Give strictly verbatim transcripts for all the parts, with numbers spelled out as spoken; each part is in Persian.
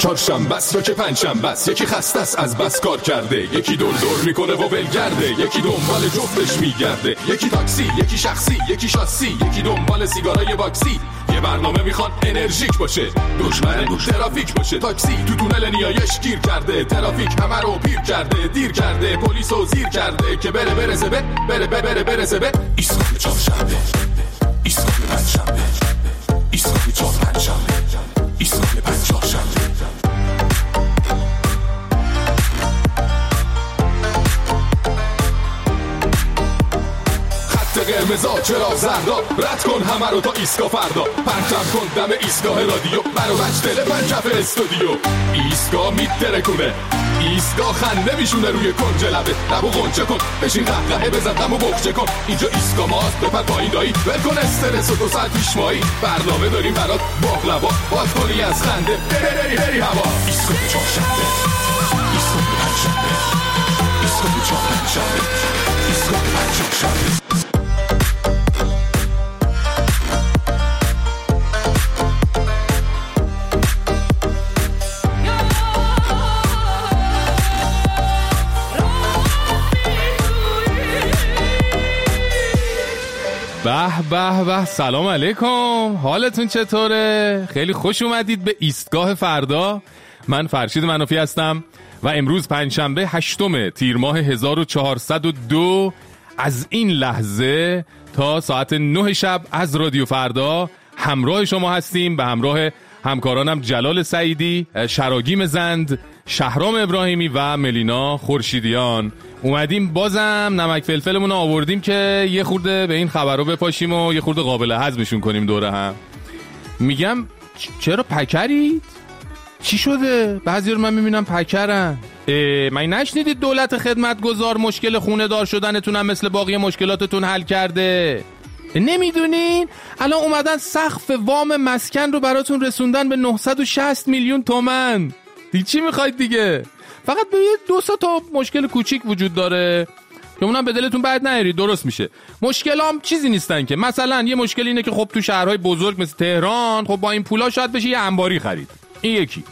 چهارشنبه است یا که پنجشنبه است، یکی خسته است از بس کار کرده، یکی دور دور میکنه و ولگرده، یکی دنبال جفتش میگرده، یکی تاکسی، یکی شخصی، یکی شاسی، یکی دنبال سیگارای باکسی. یه برنامه میخوان انرژیک باشه، دشمن ترافیک باشه. تاکسی تو تونل نیایش گیر کرده، ترافیک همه رو پیر کرده، دیر کرده، پلیسو زیر کرده که بره برسه به بره بره بره برسه به ایستگاه چهارشنبه، ایستگاه پنجشنبه، ایستگاه چهار پنجشنبه، ایستگاه پنج چهارشنبه. قرمزا چرا زردا، رد کن همه رو تا ایستگاه فردا، پرچم کن دم ایستگاه رادیو، برو بچ دل پنجف استودیو. ایستگاه میترکونه، ایستگاه خنده میشونه روی کنج لبه، لبو غنچه کن بشین قهقهه بزن دمو بخچه کن. اینجا ایستگاه ماست بپر پایین دایی، ول کن استرس و دو ساعت پیش مایی، برنامه داریم برات باقلوا، باز کنی از خنده بری بری بری هوا. ایستگاه چهارشنبه، ایستگاه پنجشنبه، ایستگاه چهار پنجشنبه، ایستگاه پنج چهارشنبه. به به به، سلام علیکم، حالتون چطوره؟ خیلی خوش اومدید به ایستگاه فردا. من فرشید منافی هستم و امروز پنجشنبه هشتم تیر ماه هزار و چهارصد و دو از این لحظه تا ساعت نه شب از رادیو فردا همراه شما هستیم، به همراه همکارانم جلال سعیدی، شراگیم زند، شهرام ابراهیمی و ملینا خورشیدیان. اومدیم بازم نمک فلفلمون رو آوردیم که یه خورده به این خبرو بپاشیم و یه خورده قابل هضمشون کنیم دوره هم. میگم چرا پکرید؟ چی شده؟ بعضی رو من میبینم پکرن. من نشنیدید دولت خدمتگزار مشکل خونه دار شدنتون هم مثل باقی مشکلاتتون حل کرده؟ نمیدونین؟ الان اومدن سقف وام مسکن رو براتون رسوندن به نهصد و شصت میلیون تومن. دیگه چی میخواید دیگه؟ فقط به دو سه تا مشکل کوچیک وجود داره که اونم به دلتون بعد نیارید، درست میشه. مشکلام چیزی نیستن که، مثلا یه مشکل اینه که خب تو شهرهای بزرگ مثل تهران خب با این پولا شاید بشه یه انباری خرید، این یکی.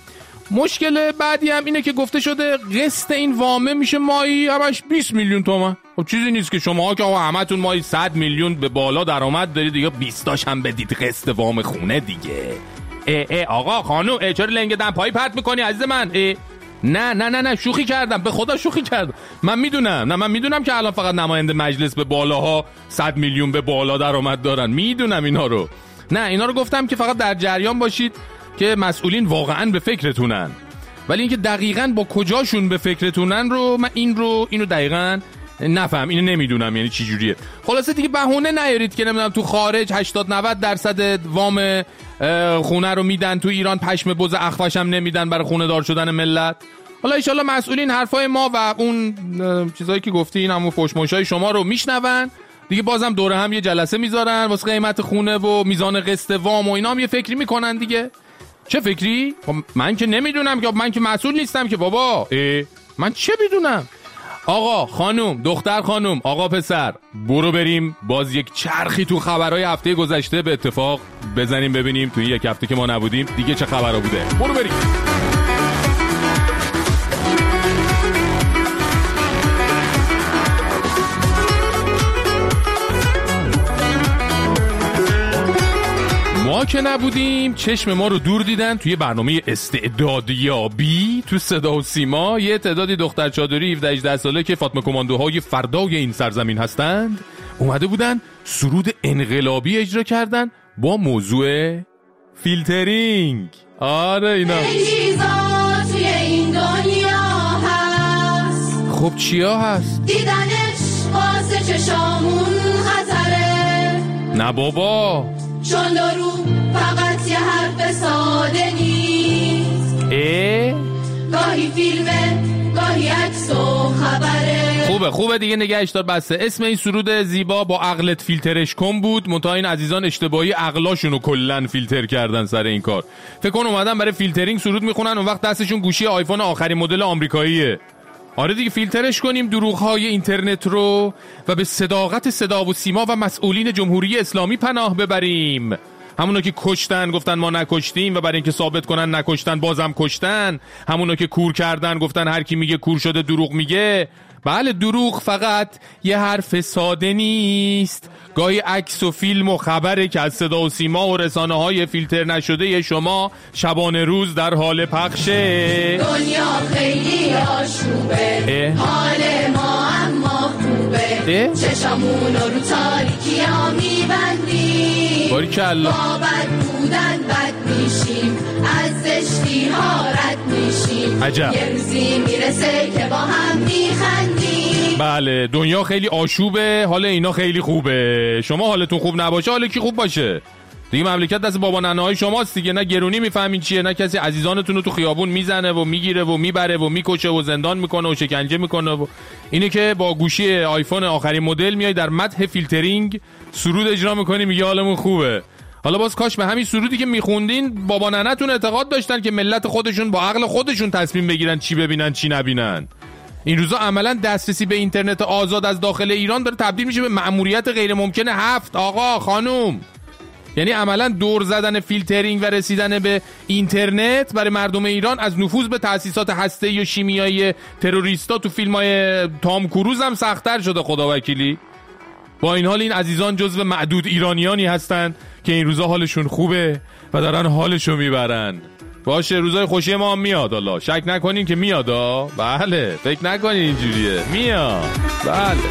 مشکل بعدی هم اینه که گفته شده قسط این وامه میشه ماهی همش بیست میلیون تومان. خب چیزی نیست که شماها که آقا همتون ماهی صد میلیون به بالا درآمد دارید دیگه بیستاش هم بدید قسط وام خونه دیگه. اه اه آقا خانم اه چرا لنگ دمپایی پرت میکنی عزیز من؟ اه نه نه نه نه شوخی کردم، به خدا شوخی کردم. من میدونم، نه من میدونم که الان فقط نماینده مجلس به بالاها صد میلیون به بالا درآمد دارن، میدونم اینا رو. نه اینا رو گفتم که فقط در جریان باشید که مسئولین واقعا به فکرتونن، ولی اینکه دقیقاً با کجاشون به فکرتونن رو من این رو اینو دقیقاً نفهم، اینو نمیدونم یعنی چی جوریه. خلاصه دیگه بهونه نیارید که نمیدونم تو خارج هشتاد نود درصد وام خونه رو میدن، تو ایران پشم بز اخفش هم نمیدن برای خونه دار شدن ملت. حالا ان شاءالله مسئولین حرفای ما و اون چیزایی که گفتین همون فوشموشای شما رو میشنون دیگه، بازم دوره هم یه جلسه میذارن واسه قیمت خونه و میزان قسط وام و اینا هم یه فکری میکنن دیگه. چه فکری؟ من که نمیدونم، که من که مسئول نیستم که بابا. من چه بدونم؟ آقا خانوم، دختر خانوم، آقا پسر، برو بریم باز یک چرخی تو خبرهای هفته گذشته به اتفاق بزنیم ببینیم تو این یک هفته که ما نبودیم دیگه چه خبرها بوده. برو بریم. ما که نبودیم چشم ما رو دور دیدن توی برنامه استعدادیابی تو صدا و سیما یه تعدادی دختر چادری هفده هجده ساله که فاطمه کماندوهای فردای این سرزمین هستند اومده بودن سرود انقلابی اجرا کردن با موضوع فیلترینگ. آره اینا چیزا توی این دنیا هست، خب چیا هست؟ دیدنش واسه چشامون خطره. نه بابا، چون دارو فقط یه حرف ساده نیست، اه؟ گاهی فیلمه گاهی عکس و خبره. خوبه خوبه دیگه نگهش دار بسته. اسم این سرود زیبا با عقلت فیلترش کن بود، منتها این عزیزان اشتباهی عقلاشونو کلن فیلتر کردن سر این کار. فکر کن اومدن برای فیلترینگ سرود میخونن اون وقت دستشون گوشی آیفون آخرین مدل آمریکاییه. آره دیگه فیلترش کنیم دروغ‌های اینترنت رو و به صداقت صدا و سیما و مسئولین جمهوری اسلامی پناه ببریم. همونا که کشتن گفتن ما نکشتیم و برای اینکه ثابت کنن نکشتن بازم کشتن. همونا که کور کردن گفتن هر کی میگه کور شده دروغ میگه. بله دروغ فقط یه حرف ساده نیست، گاهی عکس و فیلم و خبره که از صدا و سیما و رسانه های فیلتر نشده شما شبانه روز در حال پخشه. دنیا خیلی آشوبه، حال ما اما خوبه، چشمون رو تاریکی ها میبندیم، باریکالله با بد بودن بد میشیم، از زشتی ها رد میشیم، عجب. یه روزی میرسه که با هم میخندیم. بله دنیا خیلی آشوبه، حال اینا خیلی خوبه. شما حالتون خوب نباشه حال کی خوب باشه؟ دیگه مملکت دست بابا ننه های شماست دیگه، نه گرونی میفهمین چیه، نه کسی عزیزانتون رو تو خیابون میزنه و میگیره و میبره و میکشه و زندان میکنه و شکنجه میکنه و اینه که با گوشی آیفون آخرین مدل میای در مدح فیلترینگ سرود اجرا میکنی میگه حالمون خوبه. حالا باز کاش به همین سرودی که میخوندین بابا ننه‌تون اعتقاد داشتن که ملت خودشون با عقل خودشون تصمیم بگیرن چی ببینن چی نبینن. این روزا عملا دسترسی به اینترنت آزاد از داخل ایران داره تبدیل میشه به مأموریت غیر ممکن هفت آقا خانوم. یعنی عملا دور زدن فیلترینگ و رسیدن به اینترنت برای مردم ایران از نفوذ به تأسیسات هسته‌ای و شیمیایی تروریستا تو فیلم‌های تام کروز هم سخت‌تر شده خدا وکیلی. با این حال این عزیزان جزو معدود ایرانیانی هستن که این روزا حالشون خوبه و دارن حالشو میبرن. باشه روزای خوشی ما هم میاد، الله شک نکنین که میاد. بله فکر نکنین اینجوریه، میاد. بله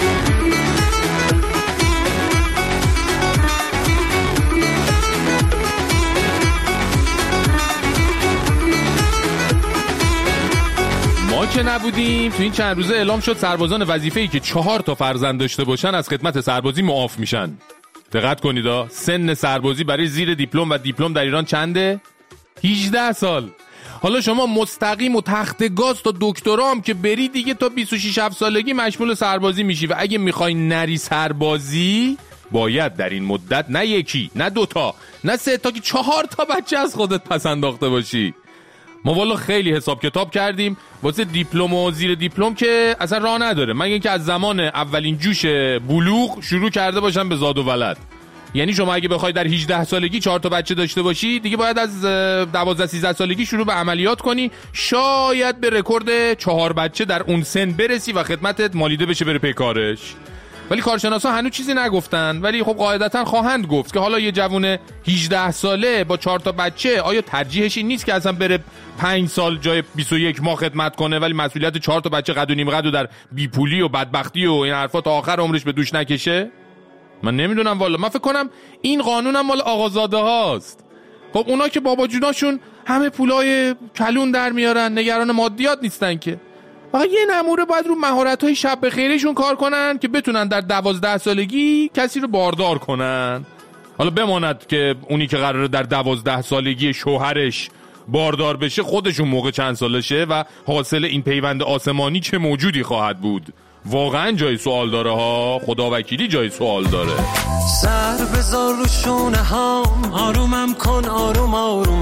ما که نبودیم تو این چند روزه اعلام شد سربازان وظیفه‌ای که چهار تا فرزند داشته باشن از خدمت سربازی معاف میشن. دقت کنید سن سربازی برای زیر دیپلم و دیپلم در ایران چنده؟ هجده سال. حالا شما مستقیم و تخت گاز تا دکترا هم که بری دیگه تا بیست و شش هفت سالگی مشمول سربازی میشی و اگه میخوای نری سربازی باید در این مدت نه یکی نه دوتا نه سه تا که چهار تا بچه از خودت پس انداخته باشی. ما والا خیلی حساب کتاب کردیم واسه دیپلم و زیر دیپلم که اصلا راه نداره مگه اینکه از زمان اولین جوش بلوغ شروع کرده باشن به زاد و ولد. یعنی شما اگه بخوای در هجده سالگی چهار تا بچه داشته باشی دیگه باید از دوازده سیزده سالگی شروع به عملیات کنی، شاید به رکورد چهار بچه در اون سن برسی و خدمتت مالیده بشه بره پی کارش. ولی کارشناسا هنوز چیزی نگفتن، ولی خب قاعدتا خواهند گفت که حالا یه جوون هجده ساله با چهار تا بچه آیا ترجیحش این نیست که اصلا بره پنج سال جای بیست و یک ماه خدمت کنه ولی مسئولیت چهار تا بچه قد و نیم قد و در بیپولی و بدبختی و این حرفا تا آخر عمرش به دوش نکشه؟ من نمیدونم والا. من فکر کنم این قانونم مال آقازاده هاست. خب اونا که بابا جوناشون همه پولای کلون در میارن، نگران مادیات نیستن که. فقط یه نموره باید رو مهارت‌های شب بخیرشون کار کنن که بتونن در دوازده سالگی کسی رو باردار کنن. حالا بماند که اونی که قراره در دوازده سالگی شوهرش باردار بشه خودشون موقع چند سالشه و حاصل این پیوند آسمانی چه موجودی خواهد بود. واقعا جای سوال داره ها، خدا وکیلی جای سوال داره. سر بذار رو شونه هام، آرومم کن آروم آروم،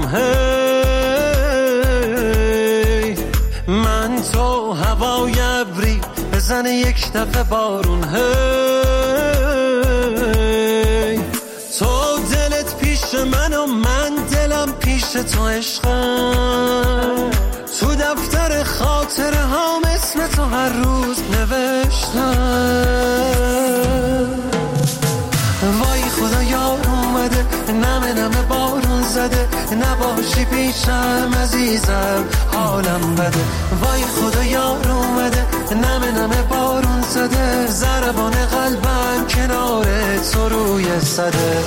هی من تو هوای ابری بزنه یک دفعه بارون، هی تو دلت پیش من و من دلم پیش تو عشقم، تو دفتر خاطره هام اسم تو هر روز نوشتم. وای خدا یار اومده، نمه نمه بارون زده، نباشی پیشم عزیزم حالم بده. وای خدا یار اومده، نمه نمه بارون زده، ضربان قلبم کنار تو روی صده.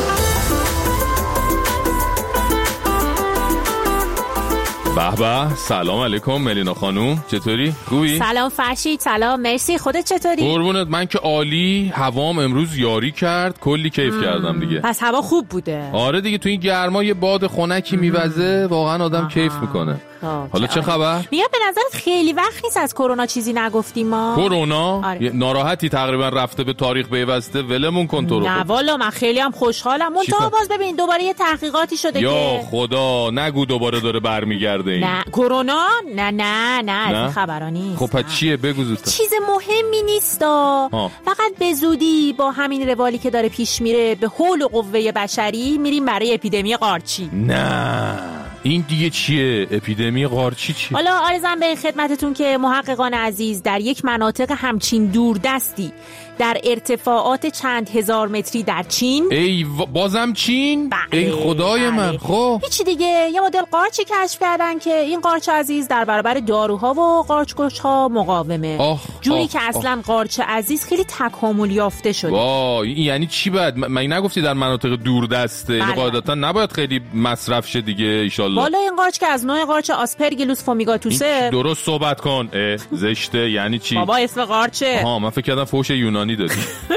به به، سلام علیکم ملینا خانوم، چطوری؟ خوبی؟ سلام فرشید، سلام مرسی، خودت چطوری؟ قربونت، من که عالی. هوام امروز یاری کرد، کلی کیف مم. کردم دیگه. پس هوا خوب بوده؟ آره دیگه، تو این گرما یه باد خنکی میوزه، واقعا آدم آها. کیف میکنه. حالا چه خبر؟ میگم به نظرت خیلی وقت نیست از کرونا چیزی نگفتیم ما. کرونا؟ آره. ناراحتی تقریبا رفته به تاریخ پیوسته، ولمون کن تو رو. نه والا من خیلی هم خوشحالم. اون تا باز ببین دوباره یه تحقیقاتی شده یا که خدا نگو دوباره داره برمیگرده این. نه کرونا نه نه نه از این خبرا نیست. خب پس چیه بگو زودتر. چیز مهمی نیستا، فقط به زودی با همین روالی که داره پیش میره به حول و قوه بشری میریم برای اپیدمی قارچی. نه این دیگه چیه؟ اپیدمی قارچی چیه؟ حالا آرزم به خدمتتون که محققان عزیز در یک مناطق همچین دوردستی در ارتفاعات چند هزار متری در چین، ای و... بازم چین؟ بله، ای خدای بله. من. خب هیچی دیگه، یه مدل قارچی کشف کردن که این قارچ عزیز در برابر داروها و قارچ‌کش‌ها مقاومه. آه، جوری آه، که اصلا آه. قارچ عزیز خیلی تکامل یافته شده. وای این یعنی چی بعد؟ من نگفتی در مناطق دوردسته؟ بله. این قاعدتا نباید خیلی مصرف شه دیگه ایشالله. والا این قارچ که از نوع قارچ آسپرگیلوس فومیگاتوسه. درست صحبت کن. اه زشته یعنی چی؟ بابا اسم قارچه. ها من فکر کردم فوش یونانی دادی.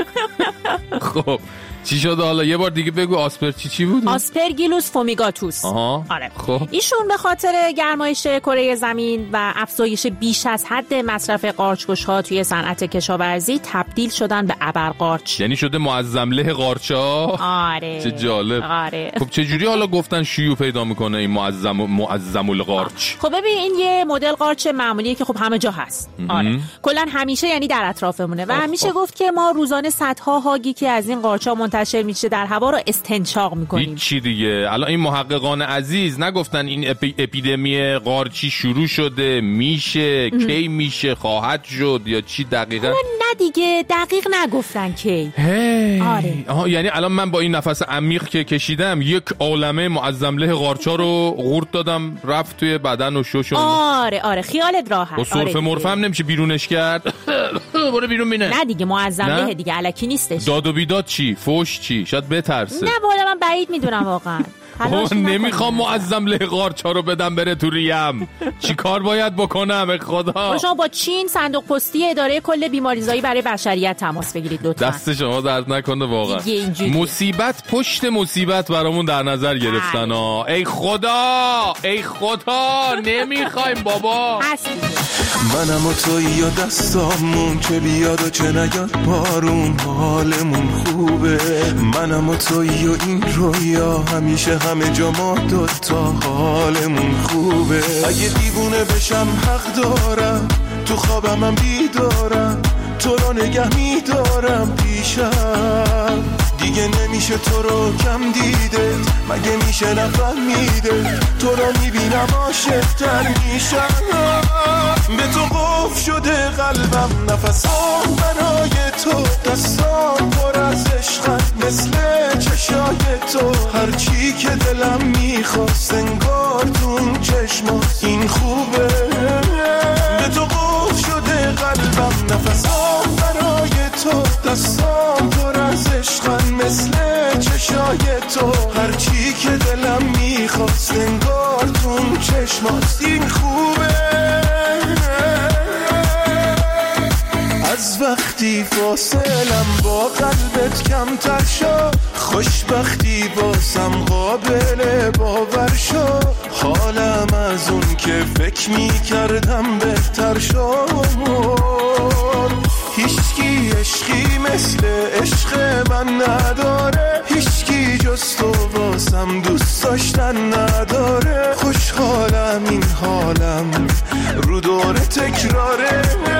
خب چی شده حالا یه بار دیگه بگو. آسپر چی چی بود؟ آسپرگیلوس فومیگاتوس. آها. آره. خب ایشون به خاطر گرمایش کره زمین و افزایش بیش از حد مصرف قارچ‌کش‌ها توی صنعت کشاورزی تبدیل شدن به ابرقارچ. یعنی شده معظم له قارچا. آره. چه جالب. آره. خب چه جوری حالا گفتن شیوع پیدا میکنه این معظم معظم القارچ؟ خب ببین این یه مدل قارچ معمولیه که خب همه جا هست. آره. کلا همیشه یعنی در اطرافمونه و همیشه گفت که ما روزانه صدها هاگی که از این قارچا منتشر میشه در هوا رو استنشاق میکنیم. هیچ چی دیگه. الان این محققان عزیز نگفتن این اپی اپیدمی قارچی شروع شده، میشه، کی میشه، خواهد شد یا چی دقیقاً؟ نه دیگه دقیق نگفتن کی. هی. آره. آها یعنی الان من با این نفس عمیق که کشیدم یک عالمه معظم له قارچا رو قورت دادم رفت توی بدن و شوشون. آره آره خیالت راحت. با سرفه آره مرفه هم نمیشه بیرونش کرد. برو بیرون بینه. نه دیگه معظم له دیگه الکی نیستش. داد و بیداد چی؟ فوش چی؟ شاید بترسه. نه والا من بعید میدونم واقعا. خب نمیخوام معظم له قارچا رو بدم بره تو ریم. چی کار باید بکنم خدا؟ شما با چین صندوق پستی اداره کل بیماریزایی برای بشریت تماس بگیرید لطفا. دست شما درد نکنه واقعا. مصیبت پشت مصیبت برامون در نظر گرفتن ها. ای خدا ای خدا نمیخوایم بابا. منم و تویی و دستامون چه بیاد و چه نیاد بارون حالمون خوبه. منم و تویی و این رویا همیشه همه جا ما دوتا حالمون خوبه. اگه دیوونه بشم حق دارم تو خوابم من بیدارم تو رو نگه میدارم پیشم دیگه نمیشه تو رو کم دیده مگه میشه نفهمیده تو رو میبینم عاشق‌تر میشم به تو قفل شده قلبم نفسام برای تو دستام پر از عشقم مثل چشای تو هرچی که دلم میخواست انگار تو چشمات این خوبه به تو قفل شده قلبم نفسام برای تو دستام پر از عشقم مثل چشای تو هرچی که دلم میخواست انگار تو چشمات این خوبه از وقتی فاصلم با قلبت کمتر شد خوشبختی باسم قابل باور شد حالم از اون که فکر می کردم بهتر شد هیچکی عشقی مثل عشق من نداره هیچکی جز تو باسم دوست داشتن نداره خوشحالم این حالم رو دور تکراره.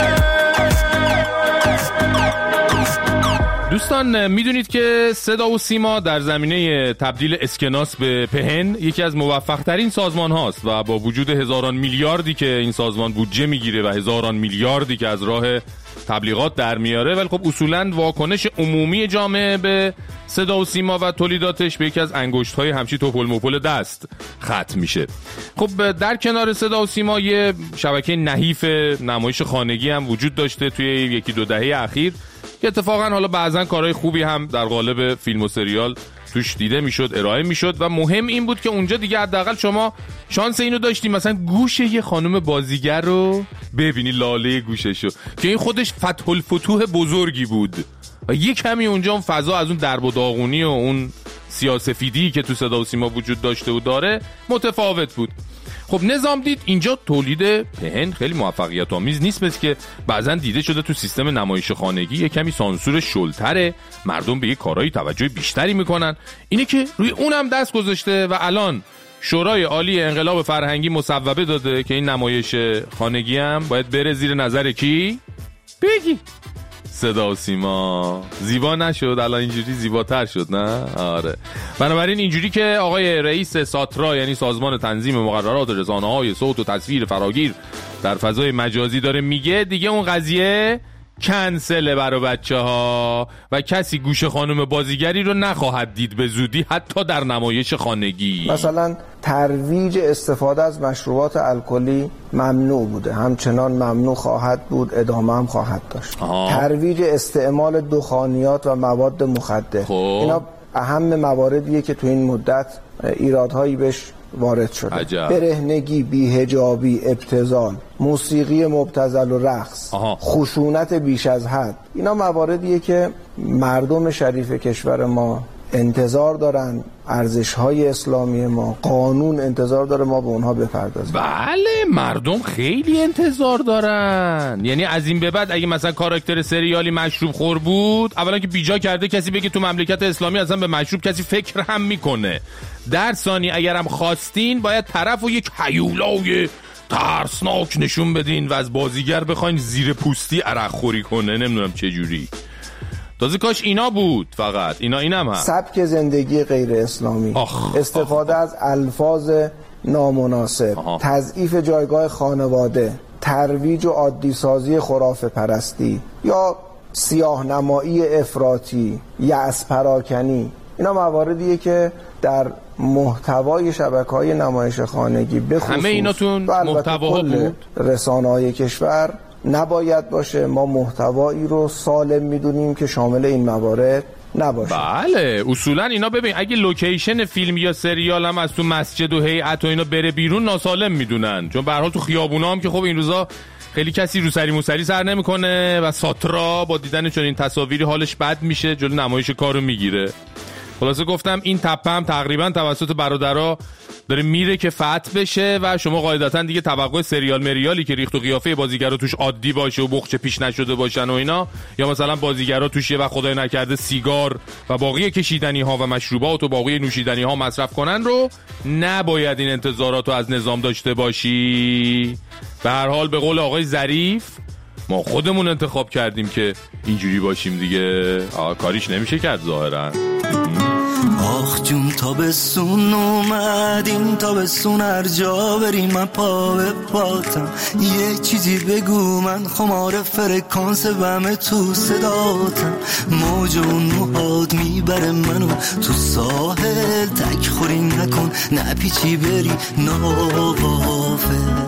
دوستان میدونید که صدا و سیما در زمینه تبدیل اسکناس به پهن یکی از موفق ترین سازمان هاست و با وجود هزاران میلیاردی که این سازمان بودجه میگیره و هزاران میلیاردی که از راه تبلیغات در میاره ولی خب اصولاً واکنش عمومی جامعه به صدا و سیما و تولیداتش به یکی از انگشت‌های همچی توپل مپل دست ختم میشه. خب در کنار صدا و سیما یه شبکه نحیف نمایش خانگی هم وجود داشته توی یکی دو دهه اخیر که اتفاقا حالا بعضن کارهای خوبی هم در قالب فیلم و سریال توش دیده میشد ارائه میشد و مهم این بود که اونجا دیگه حداقل شما شانس اینو داشتیم مثلا گوش یه خانم بازیگر رو ببینی لاله گوششو که این خودش فتح الفتوح بزرگی بود و یه کمی اونجا اون فضا از اون درب و داغونی و اون سیاسفیدی که تو صدا و سیما وجود داشته و داره متفاوت بود. خب نظام دید اینجا تولید پهن خیلی موفقیت آمیز نیست، مثل که بعضن دیده شده تو سیستم نمایش خانگی یه کمی سانسور شلتره، مردم به یه کارایی توجه بیشتری میکنن. اینه که روی اونم دست گذاشته و الان شورای عالی انقلاب فرهنگی مصوبه داده که این نمایش خانگی هم باید بره زیر نظر کی؟ بگی صدا و سیما. زیبا نشد الان اینجوری زیباتر شد نه؟ آره. بنابراین اینجوری که آقای رئیس ساترا یعنی سازمان تنظیم مقررات رسانه‌های صوت و تصویر فراگیر در فضای مجازی داره میگه دیگه اون قضیه کنسله برای بچه ها و کسی گوش خانم بازیگری رو نخواهد دید به زودی حتی در نمایش خانگی. مثلا ترویج استفاده از مشروبات الکلی ممنوع بوده، همچنان ممنوع خواهد بود، ادامه هم خواهد داشت. آه. ترویج استعمال دخانیات و مواد مخدر، خب. اینا اهم مواردیه که تو این مدت ایرادهایی بهش وارد شده. عجب. برهنگی، بی‌حجابی، ابتذال، موسیقی مبتذل و رقص، آها. خشونت بیش از حد، اینا مواردیه که مردم شریف کشور ما انتظار دارن، ارزش‌های اسلامی ما، قانون انتظار داره ما به اونها بپردازیم. بله مردم خیلی انتظار دارن. یعنی از این به بعد اگه مثلا کاراکتر سریالی مشروب خور بود، اولا که بیجا کرده کسی بگه تو مملکت اسلامی اصلا به مشروب کسی فکر هم میکنه. در ثانی اگرم خواستین باید طرفو یک هیولای ترسناک نشون بدین و از بازیگر بخواین زیر پوستی عرق خوری کنه، نمیدونم چه جوری. تازه کاش اینا بود، فقط اینا اینم هم سبک زندگی غیر اسلامی، آخ، استفاده آخ. از الفاظ نامناسب، تضعیف جایگاه خانواده، ترویج و عادی سازی خرافه پرستی یا سیاه نمایی افراطی، یأس پراکنی، اینا مواردیه که در محتوای شبکه‌های نمایش خانگی بخصوص همه ایناتون محتواها بود رسانه‌های کشور نباید باشه. ما محتوایی رو سالم میدونیم که شامل این موارد نباشه. بله اصولا اینا ببین اگه لوکیشن فیلم یا سریال هم از تو مسجد و هیئت و اینا بره بیرون ناسالم میدونن، چون به هر حال تو خیابونا هم که خب این روزا خیلی کسی روسری موسری سر نمیکنه و ساترا با دیدن چون این تصاویری حالش بد میشه، جلو نمایش کارو میگیره. خلاصه گفتم این تپه هم تقریبا توسط برادرها داره میره که فتح بشه و شما قاعدتا دیگه توقع سریال مریالی که ریخت و قیافه بازیگرا توش عادی باشه و بخچه پیش نشده باشن و اینا، یا مثلا بازیگرا توش و خدای نکرده سیگار و باقی کشیدنی ها و مشروبات و باقی نوشیدنی ها مصرف کنن رو نباید این انتظارات رو از نظام داشته باشی. به هر حال به قول آقای ظریف ما خودمون انتخاب کردیم که اینجوری باشیم دیگه، کاریش نمیشه کرد ظاهرا. آخ جون تابستون اومد، این تابستون هر جا بریم من پا به پاتم، یه چیزی بگو من خمار فرکانس بمه تو صداتم، موج اون موهات میبره منو تو ساحل، تک خوری نکن نپیچی بری ناغافل،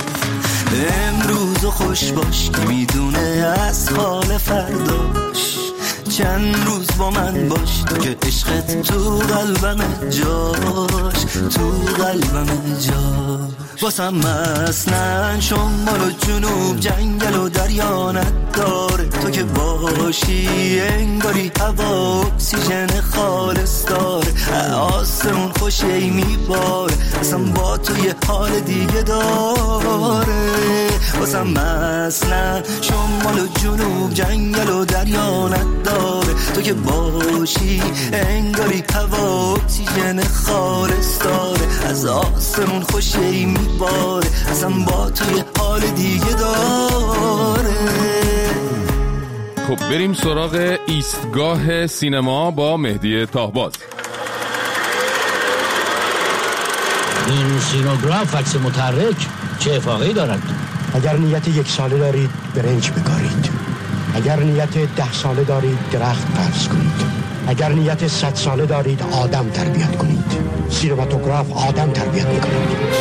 امروز خوش باش که میدونه از حال فرداش، چند روز با من باش که عشقت تو قلبم جاش، تو قلبم جاش، واسم مسنن شمال و جنوب جنگل و دریا نداره، تو که باشی انگاری هوا اکسیژن خالص داره، آسمون خوشی میباره اصلا با تو یه حال دیگه داره، واسم مسنن شمال و جنوب جنگل و دریا نداره، تو که باشی انگاری هوا اکسیژن خالص داره، از آسمون خوشی میباره اصلا با تو یه حال دیگه داره. خب بریم سراغ ایستگاه سینما با مهدی تاهباز. این سینوگراف عکس متحرک چه افاقه‌ای دارد؟ اگر نیت یک ساله دارید برنج بکارید، اگر نیت ده ساله دارید درخت فرض کنید، اگر نیت صد ساله دارید آدم تربیت کنید. سینماتوگراف آدم تربیت میکنید.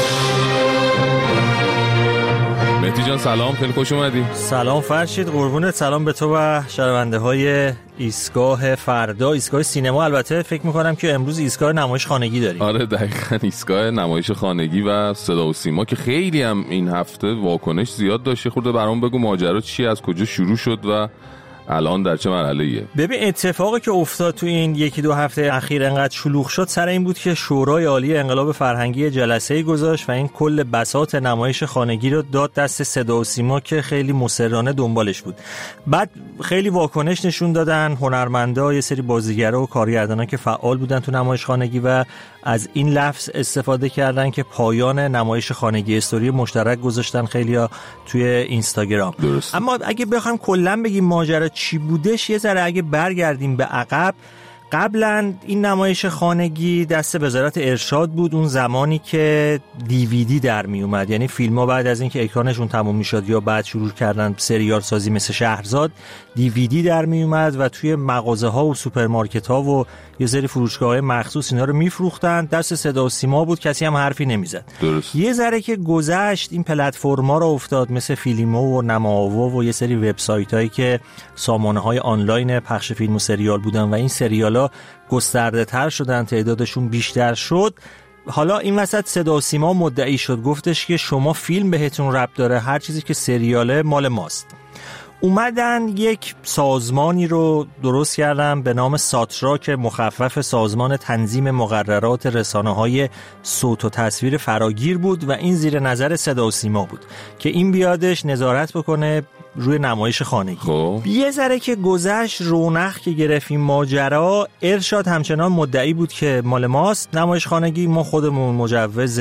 مهدی جان سلام، خیلی خوش اومدی. سلام فرشید، قربونت. سلام به تو و شنونده های ایستگاه فردا، ایستگاه سینما. البته فکر میکنم که امروز ایستگاه نمایش خانگی داریم. آره دقیقاً، ایستگاه نمایش خانگی و صدا و سیما که خیلی هم این هفته واکنش زیاد داشته. خورده برام بگو ماجرا چی، از کجا شروع شد و الان در چه مرحله‌ایه. ببین اتفاقی که افتاد تو این یکی دو هفته اخیر انقدر شلوغ شد سر این بود که شورای عالی انقلاب فرهنگی جلسه‌ای گذاشت و این کل بساط نمایش خانگی رو داد دست صدا و سیما که خیلی مصرانه دنبالش بود. بعد خیلی واکنش نشون دادن هنرمندا، یه سری بازیگرا و کارگردانا که فعال بودن تو نمایش خانگی و از این لفظ استفاده کردن که پایان نمایش خانگی استوری مشترک گذاشتن خیلیا توی اینستاگرام. درست. اما اگه بخوایم کلا بگیم ماجرا چی بودش، یه ذره اگه برگردیم به عقب، قبلا این نمایش خانگی دست وزارت ارشاد بود، اون زمانی که دیویدی در می اومد، یعنی فیلم ها بعد از اینکه اکرانشون تموم می شد یا بعد شروع کردن سریال سازی مثل شهرزاد، دیویدی در می اومد و توی مغازه ها و سوپرمارکت ها و یه سری فروشگاه های مخصوص اینا رو میفروختن. دست صدا و سیما بود، کسی هم حرفی نمیزد. درست. یه ذره که گذشت این پلتفرما رو افتاد مثل فیلیمو و نماوا و یه سری وبسایتایی که سامانه های آنلاین پخش فیلم و سریال بودن و این سریالا گسترده تر شدن، تعدادشون بیشتر شد. حالا این وسط صدا و سیما مدعی شد، گفتش که شما فیلم بهتون ربط داره، هر چیزی که سریاله مال ماست. اومدن یک سازمانی رو درست کردن به نام ساترا که مخفف سازمان تنظیم مقررات رسانه‌های صوت و تصویر فراگیر بود و این زیر نظر صدا و سیما بود که این بیادش نظارت بکنه روی نمایش خانگی. خب یه ذره که گذشت رونق که گرفتیم ماجرا، ارشاد همچنان مدعی بود که مال ماست نمایش خانگی، ما خودمون مجوز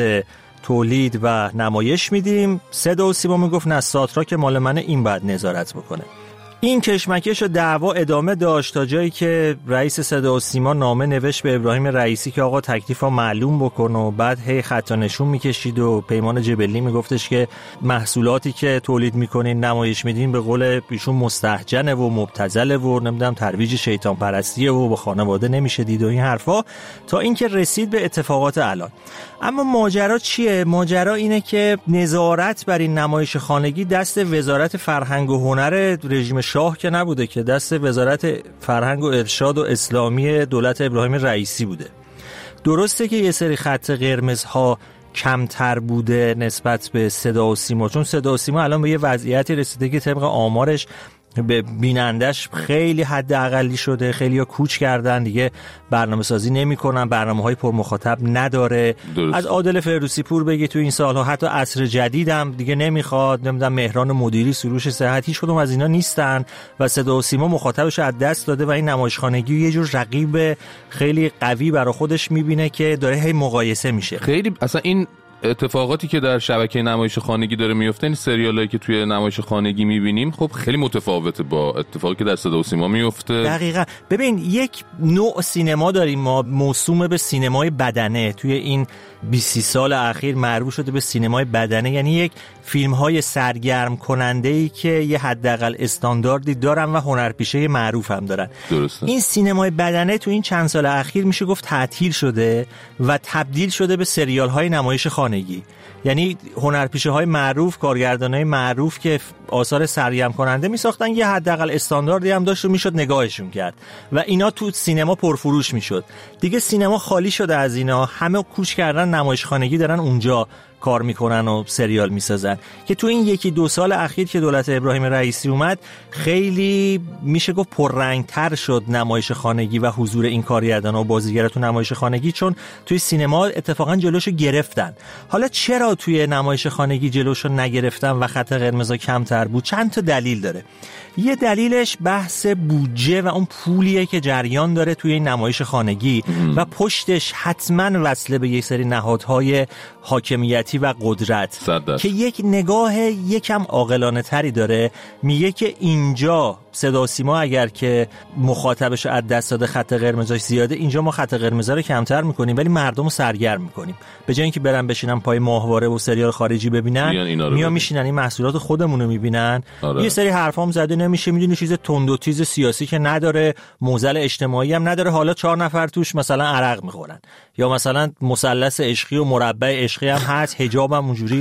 تولید و نمایش میدیم. صدا و سیما میگفت نه ساترا که مال منه، این بعد نظارت بکنه. این کشمکش و دعوا ادامه داشت تا جایی که رئیس صدا و سیما نامه نوشت به ابراهیم رئیسی که آقا تکلیفا معلوم بکن و بعد هی خط و نشون میکشید و پیمان جبلی میگفتش که محصولاتی که تولید میکنین نمایش میدین به قول ایشون مستهجنه و مبتذله و نمیدونم ترویج شیطان پرستیه و با خانواده نمیشه دید و این حرفا، تا اینکه رسید به اتفاقات الان. اما ماجرا چیه؟ ماجرا اینه که نظارت بر این نمایش خانگی دست وزارت فرهنگ و هنر رژیم شاه که نبوده، که دست وزارت فرهنگ و ارشاد و اسلامی دولت ابراهیم رئیسی بوده. درسته که یه سری خط قرمزها کمتر بوده نسبت به صدا و سیما، چون صدا و سیما الان به یه وضعیتی رسیده که طبق آمارش به بینندش خیلی حد اقلی شده، خیلی ها کوچ کردن دیگه، برنامه سازی نمی کنن، برنامه های پر مخاطب نداره. درست. از عادل فردوسی پور بگی تو این سالها حتی عصر جدیدم دیگه نمیخواد، نمیدونم مهران مدیری، سروش صحت، هیچ کدوم از اینا نیستن و صدا و سیما مخاطبش از دست داده و این نمایشخانگی یه جور رقیب خیلی قوی برای خودش میبینه که داره هی مقایسه میشه. خیلی اصلا این اتفاقاتی که در شبکه نمایش خانگی داره میفته، این سریالایی که توی نمایش خانگی میبینیم خب خیلی متفاوته با اتفاقی که در صدا و سیما میفته. دقیقاً. ببین یک نوع سینما داریم ما موسوم به سینمای بدنه، توی این بیست سال اخیر معروف شده به سینمای بدنه، یعنی یک فیلم‌های سرگرم کننده‌ای که یه حداقل استانداردی دارن و هنرپیشه معروف هم دارن. درسته. این سینمای بدنه تو این چند سال اخیر میشه گفت تعطیل شده و تبدیل شده به سریال‌های نمایش خانگی. یعنی هنرپیشه‌های معروف، کارگردانای معروف که آثار سرگرم کننده می‌ساختن، یه حداقل استانداردی هم داشت و میشد نگاهشون کرد و اینا تو سینما پرفروش میشد. دیگه سینما خالی شده از اینا، همه کوچ کردن نمایشخانگی دارن اونجا کار میکنن و سریال میسازن، که تو این یکی دو سال اخیر که دولت ابراهیم رئیسی اومد خیلی میشه گفت پررنگتر شد نمایش خانگی و حضور این کارگردانا و بازیگرا تو نمایش خانگی، چون توی سینما اتفاقا جلوشو گرفتن. حالا چرا توی نمایش خانگی جلوشو نگرفتن و خط قرمزا کمتر بود؟ چند تا دلیل داره. یه دلیلش بحث بودجه و اون پولیه که جریان داره توی این نمایش خانگی و پشتش حتما وصله به یک سری نهادهای حاکمیتی و قدرت که یک نگاه یکم عاقلانه تری داره، میگه که اینجا صدا و سیما اگر که مخاطبش از دست داده خط قرمزاش زیاده، اینجا ما خط قرمزا رو کمتر میکنیم ولی مردم رو سرگرم میکنیم. به جای اینکه برن بشینن پای ماهواره و سریال خارجی ببینن، میان میشینن این محصولات خودمون رو میبینن. آره. یه سری حرفام زده نمیشه، میدونی چیز تند و تیز سیاسی که نداره، معضل اجتماعی هم نداره، حالا چهار نفر توش مثلا عرق میخورن یا مثلا مثلث عشقی و مربع عشقی هم هست، حجاب هم اونجوری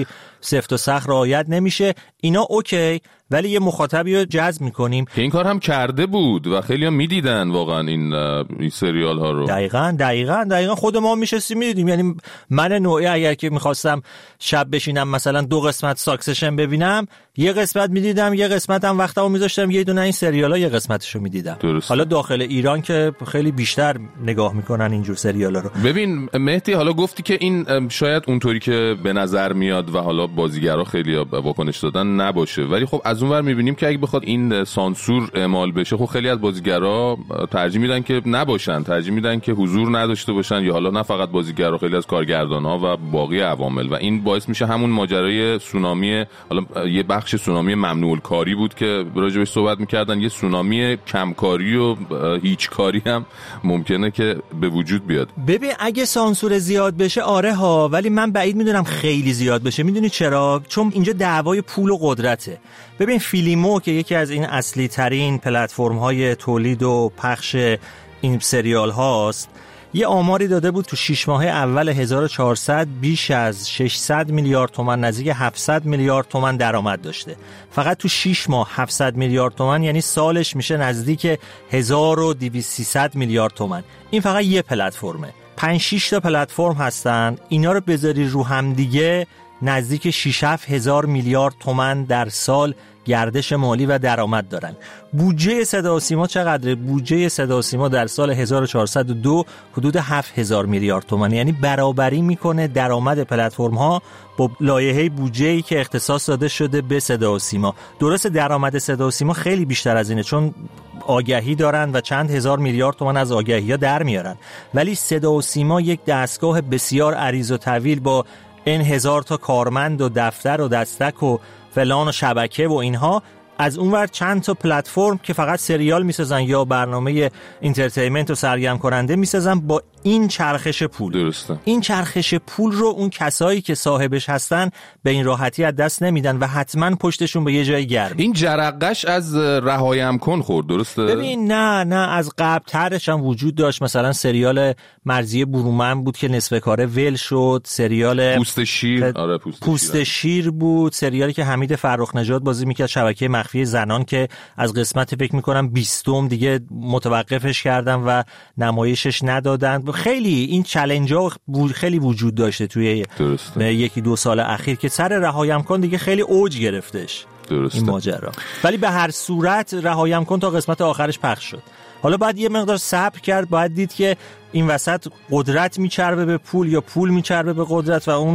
سفت و سخت رعایت نمیشه. اینا اوکی، ولی یه مخاطبی رو جذب میکنیم که این کار هم کرده بود و خیلی هم میدیدن واقعا این این سریال ها رو. دقیقاً دقیقاً دقیقاً خود ما میشستیم میدیدیم. یعنی من نوعی اگر که میخواستم شب بشینم مثلا دو قسمت ساکسشن ببینم، یه قسمت میدیدم، یه قسمت هم وقتمو میذاشتم یه دونه این سریالا یه قسمتشو میدیدم. حالا داخل ایران که خیلی بیشتر نگاه میکنن اینجور سریالا رو. ببین مهدی، حالا گفتی که این شاید اونطوری که به نظر میاد و حالا بازیگرا خیلی واکنش دادن نباشه، ولی خب از اونور میبینیم که اگه بخواد این سانسور اعمال بشه، خب خیلی از بازیگرا ترجیح میدن که نباشن، ترجیح میدن که حضور نداشته باشن، یا حالا نه فقط بازیگرا، خیلی از کارگردان‌ها و باقی عوامل. و این باعث میشه همون ماجرای سونامی، حالا یه بخش سونامی ممنوع کاری بود که راجعش صحبت میکردن، یه سونامی کمکاری و هیچ کاری هم ممکنه که به وجود بیاد. ببین اگه سانسور زیاد بشه آره ها، ولی من بعید میدونم خیلی زیاد بشه. میدونی چرا؟ چون اینجا دعوای پول و قدرته. ببین فیلیمو که یکی از این اصلی ترین پلتفرم های تولید و پخش این سریال هاست، یه آماری داده بود تو شش ماه اول هزار و چهارصد بیش از ششصد میلیارد تومان، نزدیک هفتصد میلیارد تومان درآمد داشته. فقط تو شش ماه هفتصد میلیارد تومان، یعنی سالش میشه نزدیک هزار و دویست سیصد میلیارد تومان. این فقط یه پلتفرمه. پنج شش تا پلتفرم هستن، اینا رو بذاری رو هم دیگه نزدیک شش هفت هزار میلیارد تومان در سال گردش مالی و درآمد دارن. بودجه صدا و سیما چقدره؟ بودجه صدا و سیما در سال هزار و چهارصد و دو حدود هفت هزار میلیارد تومان، یعنی برابری میکنه درآمد پلتفرم ها با لایحه بودجه‌ای که اختصاص داده شده به صدا و سیما. درست درآمد صدا و سیما خیلی بیشتر از اینه، چون آگهی دارن و چند هزار میلیارد تومان از آگهی‌ها در میارن، ولی صدا و سیما یک دستگاه بسیار عریض و طویل با این هزار تا کارمند و دفتر و دستک و فلان و شبکه و اینها، از اونور چند تا پلتفرم که فقط سریال میسازن یا برنامه اینترتینمنت و سرگرم کننده میسازن با این چرخش پول. درسته. این چرخش پول رو اون کسایی که صاحبش هستن به این راحتی از دست نمیدن و حتما پشتشون به یه جای گرم. این جرقش از رهایم کن خورد، درسته؟ ببین نه نه از قبل ترش هم وجود داشت. مثلا سریال مرضیه برومند بود که نصف کاره ول شد، سریال پوست شیر ف... آره پوست, پوست شیر, شیر بود، سریالی که حمید فرخ نژاد بازی میکرد، شبکه مخفی زنان، که از قسمت فکر میکنم بیستم دیگه متوقفش کردن و نمایشش ندادن. خیلی این چالنج‌ها خیلی وجود داشته توی درسته. یکی دو سال اخیر که سر رهایم کن دیگه خیلی اوج گرفتش. درسته. این ماجرا. ولی به هر صورت رهایم کن تا قسمت آخرش پخش شد. حالا باید یه مقدار صبر کرد، باید دید که این وسط قدرت میچربه به پول یا پول میچربه به قدرت، و اون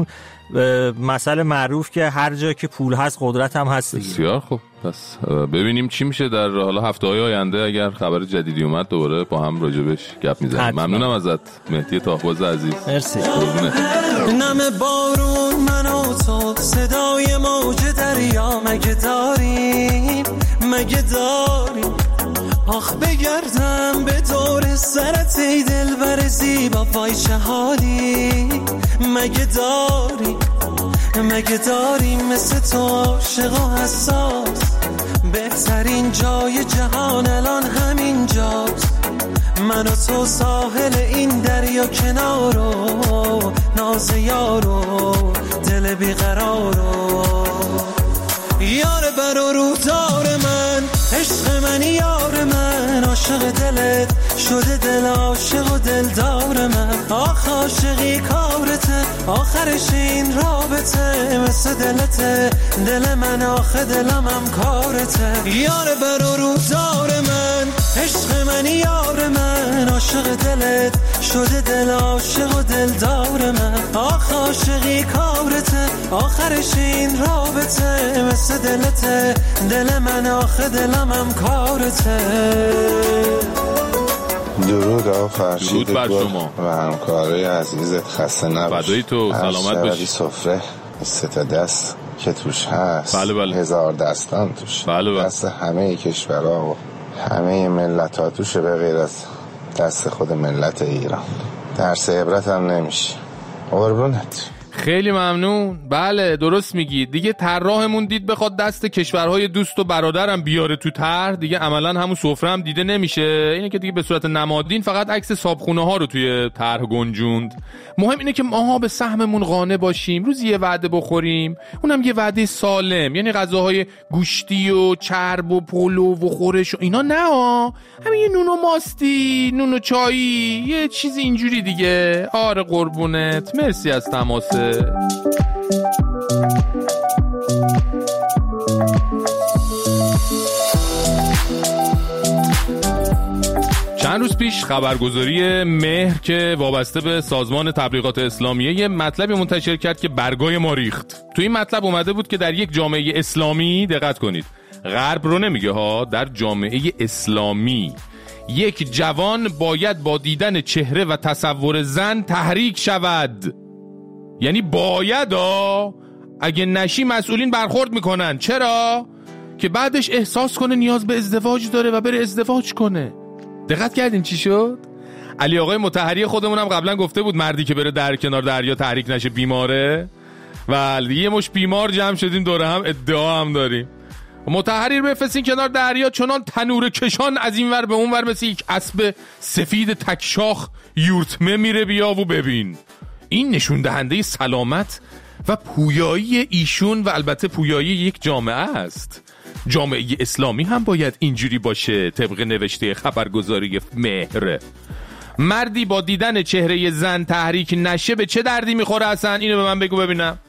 مسئله معروف که هر جا که پول هست قدرت هم هست دیگه. بسیار خوب. پس ببینیم چی میشه در حالا هفته‌های آینده. اگر خبر جدیدی اومد دوباره با هم راجبش گپ میزنیم. ممنونم ازت مهدی تاهباز عزیز. مرسی. نم بارون من و تو، صدای موج دریا مگه داریم مگه داریم آخ بگردم به دور سرت ای دلبر زیبا، وای چه حالی مگه داریم مگه داریم مثل تو عاشق و حساس. بهترین جای جهان الان همین جاست، من و تو ساحل این دریا کنارو، ناز یارو دل بیقرارو، یار بر و روزار من، عشق من یار من، عاشق دلت شده دل عاشق و دلدار من. آخ عاشقی کارته، آخرش این رابطه، مثل دلته دل من، آخه دلم هم کارته. یار بر و روزار من، عشق من یار من، عاشق دلت شده دل عاشق و دلدار من. آخ عاشقی کارته، آخرش این رابطه، مثل دلته دل من، آخه دلم هم کارته. درود آقا فرشید بر شما و همکارای عزیزت، خسته نباش. فدای تو، سلامت باشی. سفره سه تا دست که توش هست، بله بله. هزار دستان توش، بله بله. دست همه کشورها و همه ملت ها توشه به غیر از دست خود ملت ایران. درس عبرت هم نمیشه. قربونت. خیلی ممنون. بله درست میگی دیگه. طراحمون دید بخواد دست کشورهای دوست و برادرم بیاره تو طرح، دیگه عملا همون سفره هم دیده نمیشه. اینه که دیگه به صورت نمادین فقط عکس صابخونه ها رو توی طرح گنجوند. مهم اینه که ماها به سهممون قانع باشیم، روزی یه وعده بخوریم، اونم یه وعده سالم، یعنی غذاهای گوشتی و چرب و پلو و خورش و اینا نه ها، همین یه نون و ماستی، نون و چایی، یه چیزی اینجوری دیگه. آره قربونت، مرسی از تماسه. چند روز پیش خبرگزاری مهر که وابسته به سازمان تبلیغات اسلامیه یه مطلبی منتشر کرد که برگای ما ریخت. تو این مطلب اومده بود که در یک جامعه اسلامی، دقت کنید غرب رو نمیگه ها، در جامعه اسلامی یک جوان باید با دیدن چهره و تصور زن تحریک شود. یعنی باید ها، اگه نشی مسئولین برخورد میکنن. چرا؟ که بعدش احساس کنه نیاز به ازدواج داره و بره ازدواج کنه. دقت کردین چی شد؟ علی آقای مطهری خودمون هم قبلا گفته بود مردی که بره در کنار دریا تحریک نشه بیماره. و یه مش بیمار جمع شدیم دوره هم ادعا هم داریم. مطهری رو بفرستین کنار دریا، چنان تنور کشان از این ور به اون ور مثل یک اسب سفید تکشاخ یورتمه میره بیا و ببین. این نشون دهنده سلامت و پویایی ایشون و البته پویایی یک جامعه است. جامعه اسلامی هم باید اینجوری باشه طبق نوشته خبرگزاری مهر. مردی با دیدن چهره زن تحریک نشه به چه دردی میخوره اصلا؟ اینو به من بگو ببینم.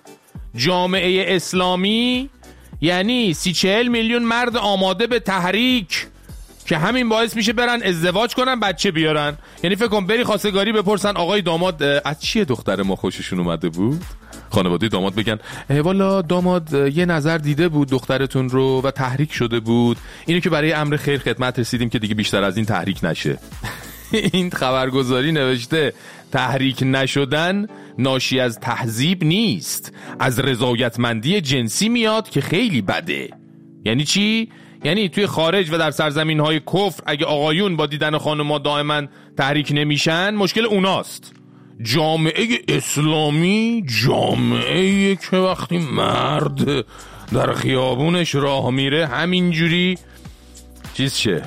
جامعه اسلامی یعنی سی چهل میلیون مرد آماده به تحریک که همین باعث میشه برن ازدواج کنن بچه بیارن. یعنی فکر کن بری خواستگاری بپرسن آقای داماد از چیه دختر ما خوششون اومده بود، خانواده داماد بگن والا داماد یه نظر دیده بود دخترتون رو و تحریک شده بود، اینو که برای امر خیر خدمت رسیدیم که دیگه بیشتر از این تحریک نشه. این خبرگزاری نوشته تحریک نشدن ناشی از تهذیب نیست، از رضایتمندی جنسی میاد که خیلی بده. یعنی چی؟ یعنی توی خارج و در سرزمین‌های کفر اگه آقایون با دیدن خانم‌ها دائما تحریک نمیشن مشکل اوناست. جامعه اسلامی جامعه که وقتی مرد در خیابونش راه میره همینجوری چیز شه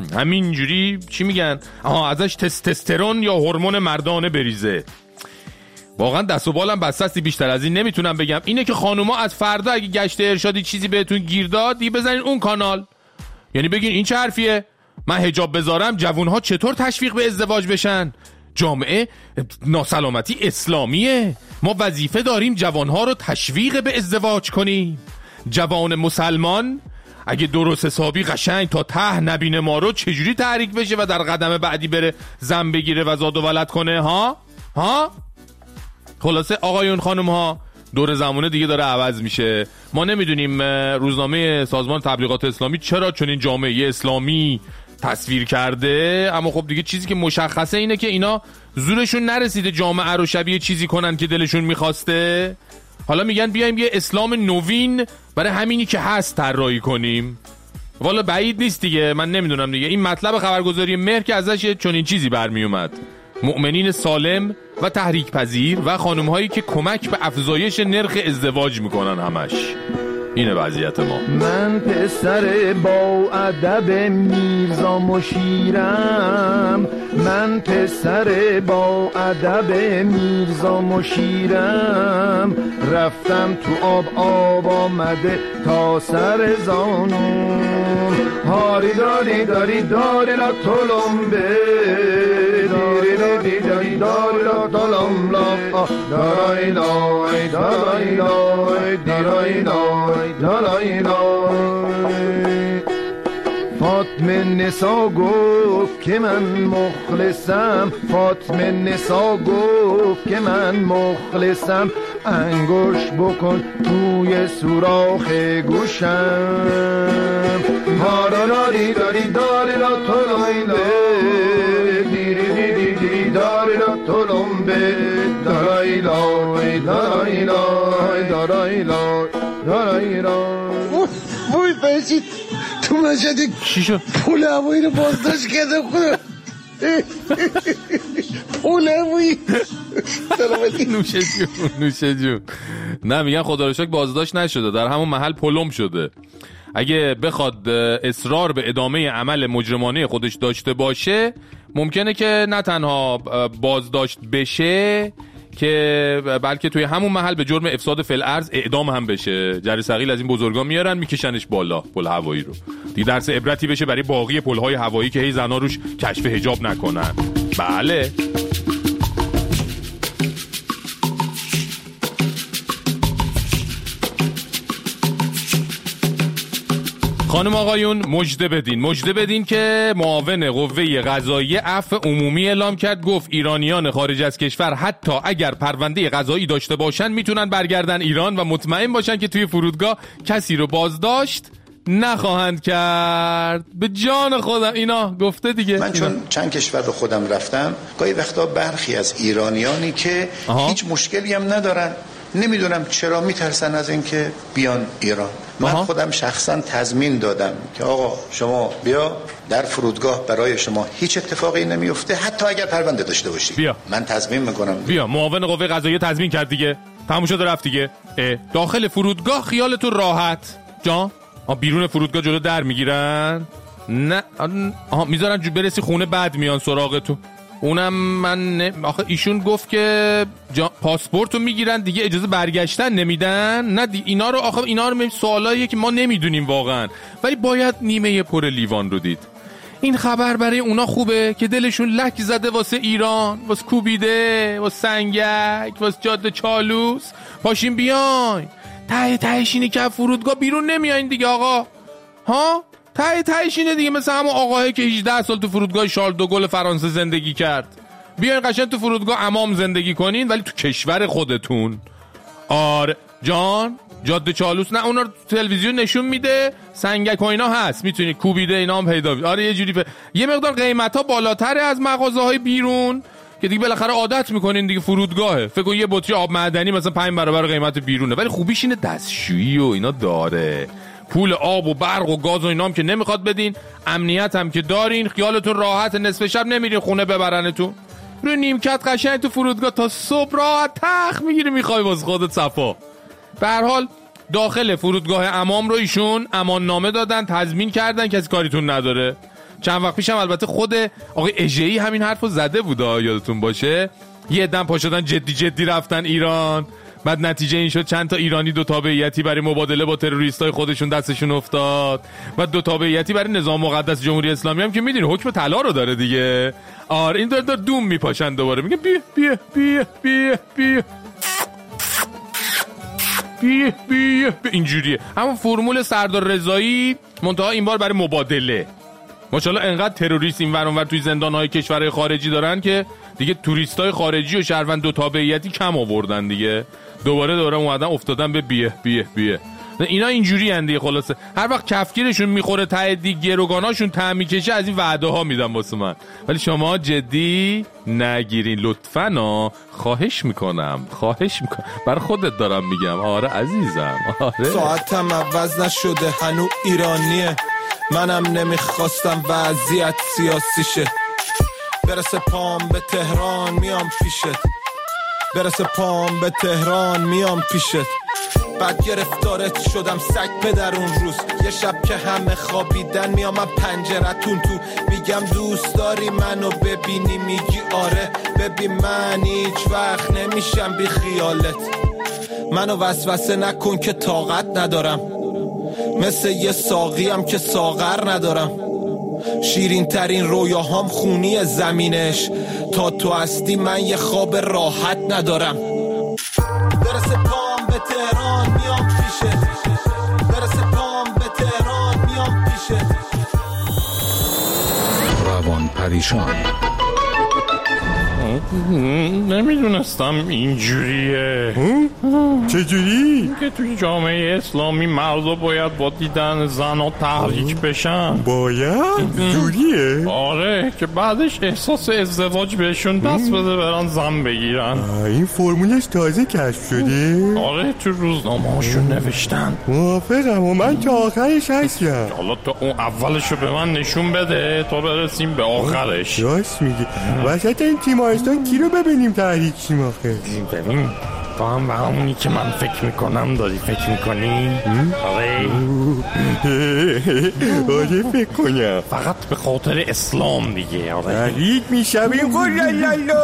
همینجوری چی میگن؟ آها ازش تستوسترون یا هورمون مردانه بریزه. واقعا دست و بالم بسته است، بیشتر از این نمیتونم بگم. اینه که خانوما از فردا اگه گشت ارشادی چیزی بهتون گیر داد دی بزنین اون کانال، یعنی بگین این چه حرفیه، من حجاب بذارم جوانها چطور تشویق به ازدواج بشن؟ جامعه ناسلامتی اسلامیه، ما وظیفه داریم جوانها رو تشویق به ازدواج کنیم. جوان مسلمان اگه درست حسابی قشنگ تا ته نبینه ما رو چجوری تحریک بشه و در قدم بعدی بره زن بگیره و زاد و ولد کنه؟ ها ها خلاصه آقایون خانم ها دور زمانه دیگه داره عوض میشه. ما نمیدونیم روزنامه سازمان تبلیغات اسلامی چرا چون این جامعه اسلامی تصویر کرده، اما خب دیگه چیزی که مشخصه اینه که اینا زورشون نرسیده جامعه رو شبیه چیزی کنن که دلشون میخواسته. حالا میگن بیایم یه اسلام نوین برای همینی که هست طراحی کنیم. والا بعید نیست دیگه، من نمیدونم دیگه. این مطلب خبرگزاری مهر که ازش چون این چیزی برمی اومد، مؤمنین سالم و تحریک پذیر و خانم هایی که کمک به افزایش نرخ ازدواج میکنن، همش اینه وضعیت ما. من پسر با ادب میرزا مشیرم، من پسر با ادب میرزا مشیرم، رفتم تو آب آب آمده تا سر زانون، هاری داری داری داری را تلمبه داری داری داری داری را تلمبه دارای لای دارای لای دارای لای دارای لای. فاطمه نسا گفت که من مخلصم، فاطمه نسا گفت که من مخلصم، انگوش بکن توی سوراخ گوشم، هاراری داری داری را تلمبه دیری دیری دیری داری را تلمبه دارای لای دارای لای دارای لای دارای لای. وای فرشید تو مشهد چی شد؟ پول هوایی رو بازداشت کرده خدا، پول هوایی نوشه جون نوشه جون. نه میگن خدا رو شکر بازداشت نشده، در همون محل پلم شده. اگه بخواد اصرار به ادامه عمل مجرمانه خودش داشته باشه ممکنه که نه تنها بازداشت بشه که بلکه توی همون محل به جرم افساد فی الارض اعدام هم بشه. جری ثقیل از این بزرگا میارن میکشنش بالا پل هوایی رو. دیگه درس عبرتی بشه برای باقی پل‌های هوایی که هی زنا روش کشف حجاب نکنن. بله خانم آقایون مژده بدین مژده بدین که معاون قوه قضاییه عفو عمومی اعلام کرد. گفت ایرانیان خارج از کشور حتی اگر پرونده قضایی داشته باشن میتونن برگردن ایران و مطمئن باشن که توی فرودگاه کسی رو بازداشت نخواهند کرد. به جان خودم اینا گفته دیگه. من چون چند کشور رو خودم رفتم گاهی وقتا برخی از ایرانیانی که آها. هیچ مشکلی هم ندارن نمیدونم چرا میترسن از اینکه بیان ایران. من آها. خودم شخصا تضمین دادم که آقا شما بیا در فرودگاه برای شما هیچ اتفاقی نمیفته حتی اگر پرونده داشته باشی. بیا من تضمین میکنم. بیا معاون قوه قضاییه تضمین کرد دیگه. تموم شد رفت دیگه. داخل فرودگاه خیالتون راحت. جان بیرون فرودگاه جلو در میگیرن؟ نه آها میذارن جو برسی خونه بعد میان سراغ تو. اونم من نه... آخه ایشون گفت که جا... پاسپورت رو میگیرن دیگه اجازه برگشتن نمیدن. نه دی... اینا رو آخه اینا رو سوالاییه که ما نمیدونیم واقعا، ولی باید نیمه پر لیوان رو دید. این خبر برای اونا خوبه که دلشون لک زده واسه ایران، واسه کوبیده، واسه سنگک، واسه جاده چالوس. پاشین بیاین ته تهش اینه که فرودگاه بیرون نمیاین دیگه آقا. ها ته تهش اینه دیگه، مثل همون آقاهی که هجده سال تو فرودگاه شارل دو گل فرانسه زندگی کرد. بیاین قشنگ تو فرودگاه امام زندگی کنین ولی تو کشور خودتون. آره جان جاده چالوس نه اونا رو تلویزیون نشون میده، سنگک و اینا هست میتونید کوبیده اینا هم پیدا بید. آره یه جوری ف... یه مقدار قیمت ها بالاتره از مغازه های بیرون که دیگه بالاخره عادت میکنین دیگه فرودگاهه. فکر کن یه بطری آب معدنی مثلا پنج برابر قیمت بیرونه، ولی خوبیش اینه دستشویی و اینا داره. پول آب و برق و گاز و اینا هم که نمیخواد بدین، امنیت هم که دارین، خیالتون راحت، نصف شب نمیرین خونه ببرنتون. روی نیمکت قشنگ تو فرودگاه تا صبح راحت تخت میگیری میخوای واسه خودت صفا. به هر حال داخل فرودگاه امام رو ایشون امان نامه دادن، تضمین کردن کسی کاریتون نداره. چند وقت پیشم البته خود آقای اژه‌ای همین حرفو زده بود یادتون باشه. یه عده‌ام پا شدن جدی جدی رفتن ایران، بعد نتیجه این شد چند تا ایرانی دو تابعیتی برای مبادله با تروریستای خودشون دستشون افتاد، بعد دو تابعیتی برای نظام مقدس جمهوری اسلامی هم که میدونی حکم طلا رو داره دیگه. آره این دور دور دوم میپاشن دوباره میگه بیا بیا بیا بیا بیا بیا بیا اینجوریه. همون فرمول سردار رضایی منتها این بار برای مبادله. ماشاءالله انقدر تروریست این ور اون ور توی زندان‌های کشورهای خارجی دارن که دیگه توریستای خارجی و شهروند دو تابعیتی کم آوردن دیگه. دوباره دوباره اومدن افتادن به بیه بیه بیه. اینا اینجوری ان دیگه. خلاصه هر وقت کفگیرشون میخوره ته دیگه گروگاناشون طعم میکشه از این وعده ها میدن واسه من، ولی شما جدی نگیرین لطفاً ها. خواهش میکنم خواهش میکنم برای خودت دارم میگم. آره عزیزم آره. ساعتم عوض نشده هنو ایرانیه، منم نمیخواستم وضعیت سیاسی شه. برسه پام به تهران میام پیشت، برسه پام به تهران میام پیشت. بعد گرفتارت شدم سگ پدر اون روز، یه شب که همه خوابیدن میام از پنجرتون تو، میگم دوست داری منو ببینی، میگی آره. ببین من هیچ وقت نمیشم بی خیالت، منو وسوسه نکن که طاقت ندارم، مثل یه ساقیم که ساغر ندارم. شیرین ترین رویاهام خونی زمینش، تا تو هستی من یه خواب راحت ندارم. برسه پام به تهران میام پیشت، برسه پام به تهران میام پیشت. روان پریشان نمیدونستم اینجوریه. چجوری؟ که توی جامعه اسلامی مردا باید با دیدن زنا تحریک بشن. باید؟ جوریه؟ آره که بعدش احساس ازدواج بهشون دست بده برن زن بگیرن. این فرمولش تازه کشف شده؟ آره تو روزنامه هاشون نوشتن. موافقم و من تا آخرش هستم. حالا تو اون اولشو به من نشون بده تا برسیم به آخرش. راست میگی. وسط این تیمارستان میخوایم کی رو ببینیم تحریک شیم آخه؟ ببین تو هم به همونی که من فکر میکنم داری فکر میکنی؟ آره آره فکر کنم فقط به خاطر اسلام دیگه. آره تحریک میشویم قرالله.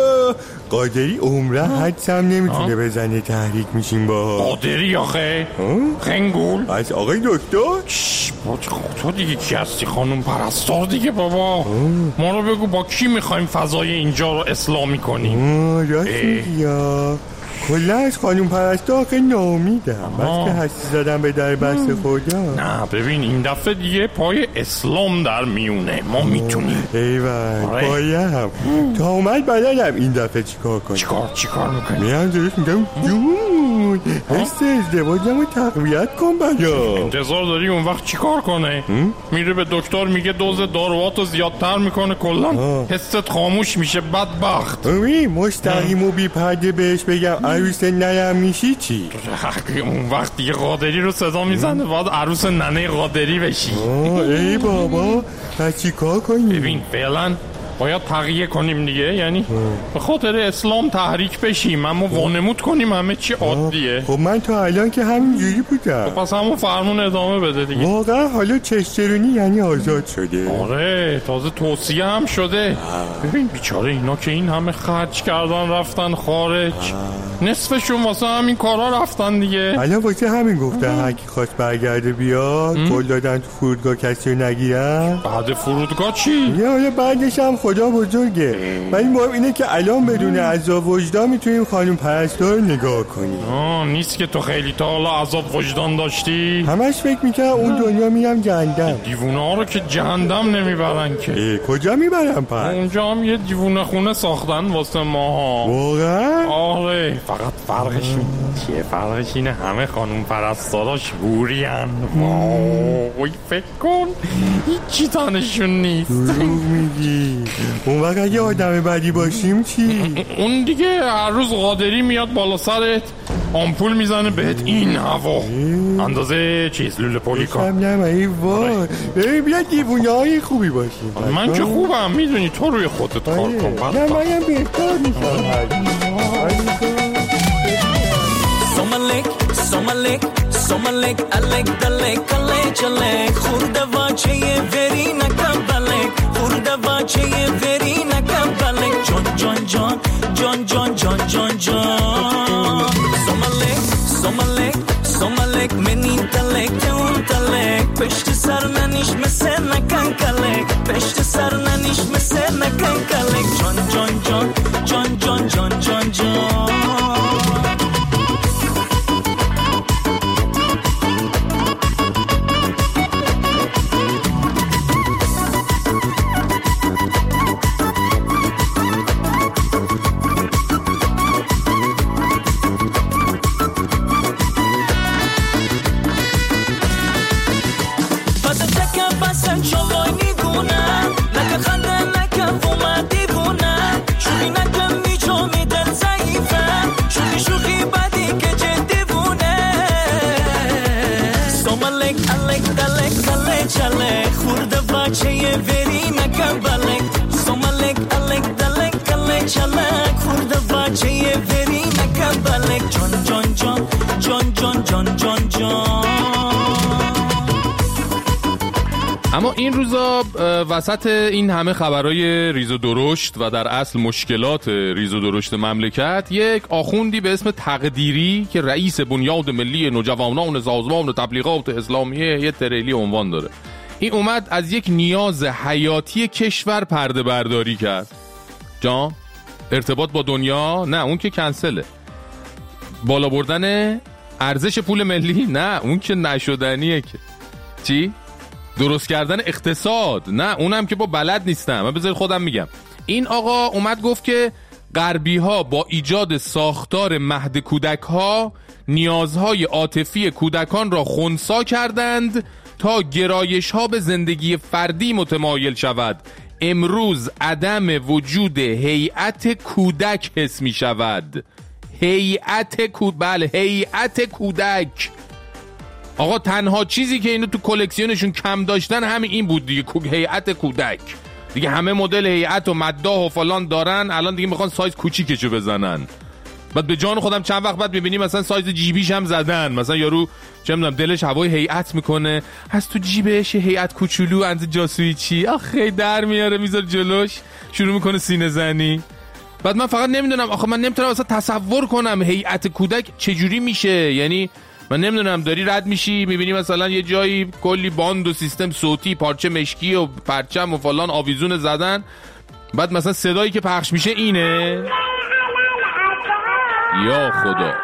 قادری عمره حدسم نمیتونه بزنه تحریک میشیم با قادری آخه خنگول از آقای دکتر. شش تو دیگه کی هستی؟ خانم پرستار دیگه بابا. ما رو بگو با کی میخوایم فضای اینجا رو اسلامی کنیم؟ راست میگی. کلا از خانم پرستار که ناامیدم بس که هستی زدم به در بست خدا. نه ببین این دفعه دیگه پای اسلام در میونه. ما میتونیم. ایوان پایم تا اومد بلدم این دفعه چیکار کنم. چیکار چیکار میکنی؟ میام درست میگم جون حس ازدواجم رو تقویت کن بلا. انتظار داری اون وقت چیکار کنه؟ میره به دکتر میگه دوز دارواتو زیادتر میکنه کلا حست خاموش میشه بدبخت. اوی مستقیم و بی پرده بهش بگم عروس ننم میشی چی؟ اون وقت دیگه قادری رو صدا میزنه باید عروس ننه قادری بشی. ای بابا پس چی کار کنیم؟ ببین فعلا باید تغییر کنیم دیگه، یعنی به خاطر اسلام تحریک بشیم اما وانمود کنیم همه چی عادیه. خب من تا الان که همینجوری بودم. خب پس همون فرمون ادامه بده دیگه. واقعا حالا چشترونی یعنی آزاد شده. آره تازه توصیه هم شده. ببین بیچاره اینا که این همه خرج کردن رفتن خارج نصفشون واسه همین کارا رفتن دیگه. الان واسه همین گفتن هر کی خواست برگرده بیاد قول دادن تو فرودگاه کسی رو نگیرن. بعد فرودگاه چی؟ یه حالا بعدش هم خدا بزرگه. ولی مهم اینه که الان بدون عذاب وجدان میتونیم خانم پرستار رو نگاه کنیم. آه نیست که تو خیلی تا حالا عذاب وجدان داشتی؟ همش فکر میکنم اون دنیا میرم جهنم. دیوونه ها رو که جهنم نمیبرن که. کجا میبرن پس؟ اونجا هم یه دیوونه خونه ساختن واسه ماها. واقعا؟ آره فقط فرقش چیه؟ فرقش اینه همه خانم پرستاراش بوری هن. وای فکر کن هیچی تنشون نیست. دروغ میگی. اون وقت اگه آدم بدی باشیم چی؟ اون دیگه هر روز قادری میاد بالا سرت آمپول میزنه بهت این هوا اندازه چیز لوله پولیکا. هم نمه ای وای ببین بیا دیوونه های خوبی باشیم. من که خوبم میدونی تو روی خودت کار کن. نه منم بهتر میشم. سومالک سومالک سومالک الک دلک الک الک خورده واچه وری نکم بلک خورده واچه وری نکم بلک جان جان جان جان جان جان جان جان سومالک سومالک سومالک منی دلک اون دلک پشت سر ننیش مثل نکن کلک پشت سر ننیش مثل نکن کلک جان جان جان جان جان جان جان جان اما این روزا وسط این همه خبرهای ریز و درشت و در اصل مشکلات ریز و درشت مملکت یک آخوندی به اسم تقدیری که رئیس بنیاد ملی نوجوانان سازمان تبلیغات اسلامیه یه تریلی عنوان داره، این اومد از یک نیاز حیاتی کشور پرده برداری کرد. جان ارتباط با دنیا نه اون که کنسله، بالا بردن ارزش پول ملی نه اون که نشدنیه، که چی؟ درست کردن اقتصاد نه اونم که با بلد نیستم. من بذار خودم میگم. این آقا اومد گفت که غربی ها با ایجاد ساختار مهد کودک ها نیازهای عاطفی کودکان را خنثی کردند تا گرایش ها به زندگی فردی متمایل شود. امروز عدم وجود هیئت کودک حس می شود. هیئت کودک، بله هیئت کودک. آقا تنها چیزی که اینو تو کلکسیونشون کم داشتن همین این بود دیگه، هیئت کودک. دیگه همه مدل هیئت و مداح و فلان دارن، الان دیگه میخوان سایز کوچیکشو بزنن. بعد به جان خودم چند وقت بعد میبینی مثلا سایز جیبیش هم زدن، مثلا یارو چه میدونم دلش هوای هیئت میکنه، از تو جیبش هیئت کوچولو اند جاسویی چی آخه در میاره میذاره جلوش، شروع میکنه سینه زنی. بعد من فقط نمیدونم، آخه من نمیتونم اصلا تصور کنم هیئت کودک چجوری میشه. یعنی من نمیدونم، داری رد میشی میبینی مثلا یه جایی کلی باند و سیستم صوتی، پارچه مشکی و پرچم و فلان آویزون زدن، بعد مثلا صدایی که پخش میشه اینه. یا خدا.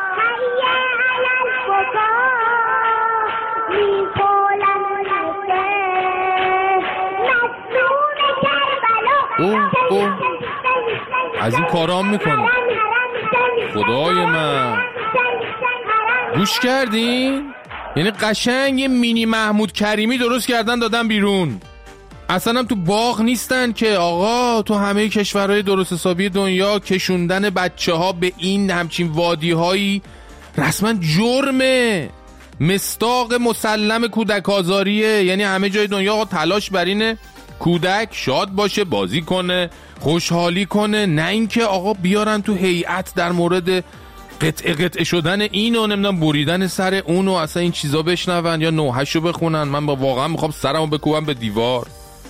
اوه اوه از این کارام میکنه. خدای من گوش کردین؟ یعنی قشنگ یه مینی محمود کریمی درست کردن دادن بیرون. اصلا هم تو باغ نیستن که آقا تو همه کشورهای درست حسابی دنیا کشوندن بچه ها به این همچین وادی هایی رسما جرمه، مصداق مسلم کودک آزاریه. یعنی همه جای دنیا آقا تلاش بر اینه کودک شاد باشه، بازی کنه، خوشحالی کنه، نه اینکه آقا بیارن تو هیئت در مورد قطعه قطعه شدن اینو نمیدونم بریدن سر اونو اصلا این چیزا بشنون یا نوحشو بخونن. من با واقعا میخوام سرمو بکوبم به دیوار.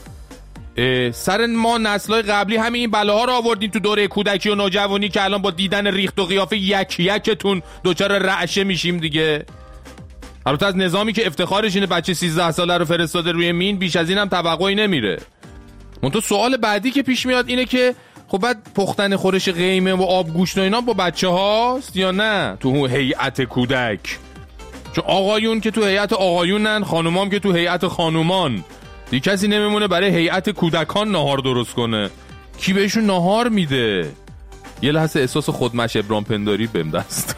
سر ما نسل‌های قبلی همین این بلاها رو آوردین تو دوره کودکی و نوجوانی که الان با دیدن ریخت و قیافه یک یکتون دوچار رعشه میشیم دیگه. البته از نظامی که افتخارش اینه بچه سیزده ساله رو فرستاده روی مین، بیش از این هم توقعی نمیره. منتها سوال بعدی که پیش میاد اینه که خب بعد پختن خورش قیمه و آب گوشت و اینا با بچه هاست یا نه تو هیئت کودک؟ چون آقایون که تو هیئت آقایونن، خانومام که تو هیئت خانومان. دیگه کسی نمیمونه برای هیئت کودکان ناهار درست کنه. کی بهشون ناهار میده؟ یه لحظه احساس خودمش ابرام پنداری بهم دست.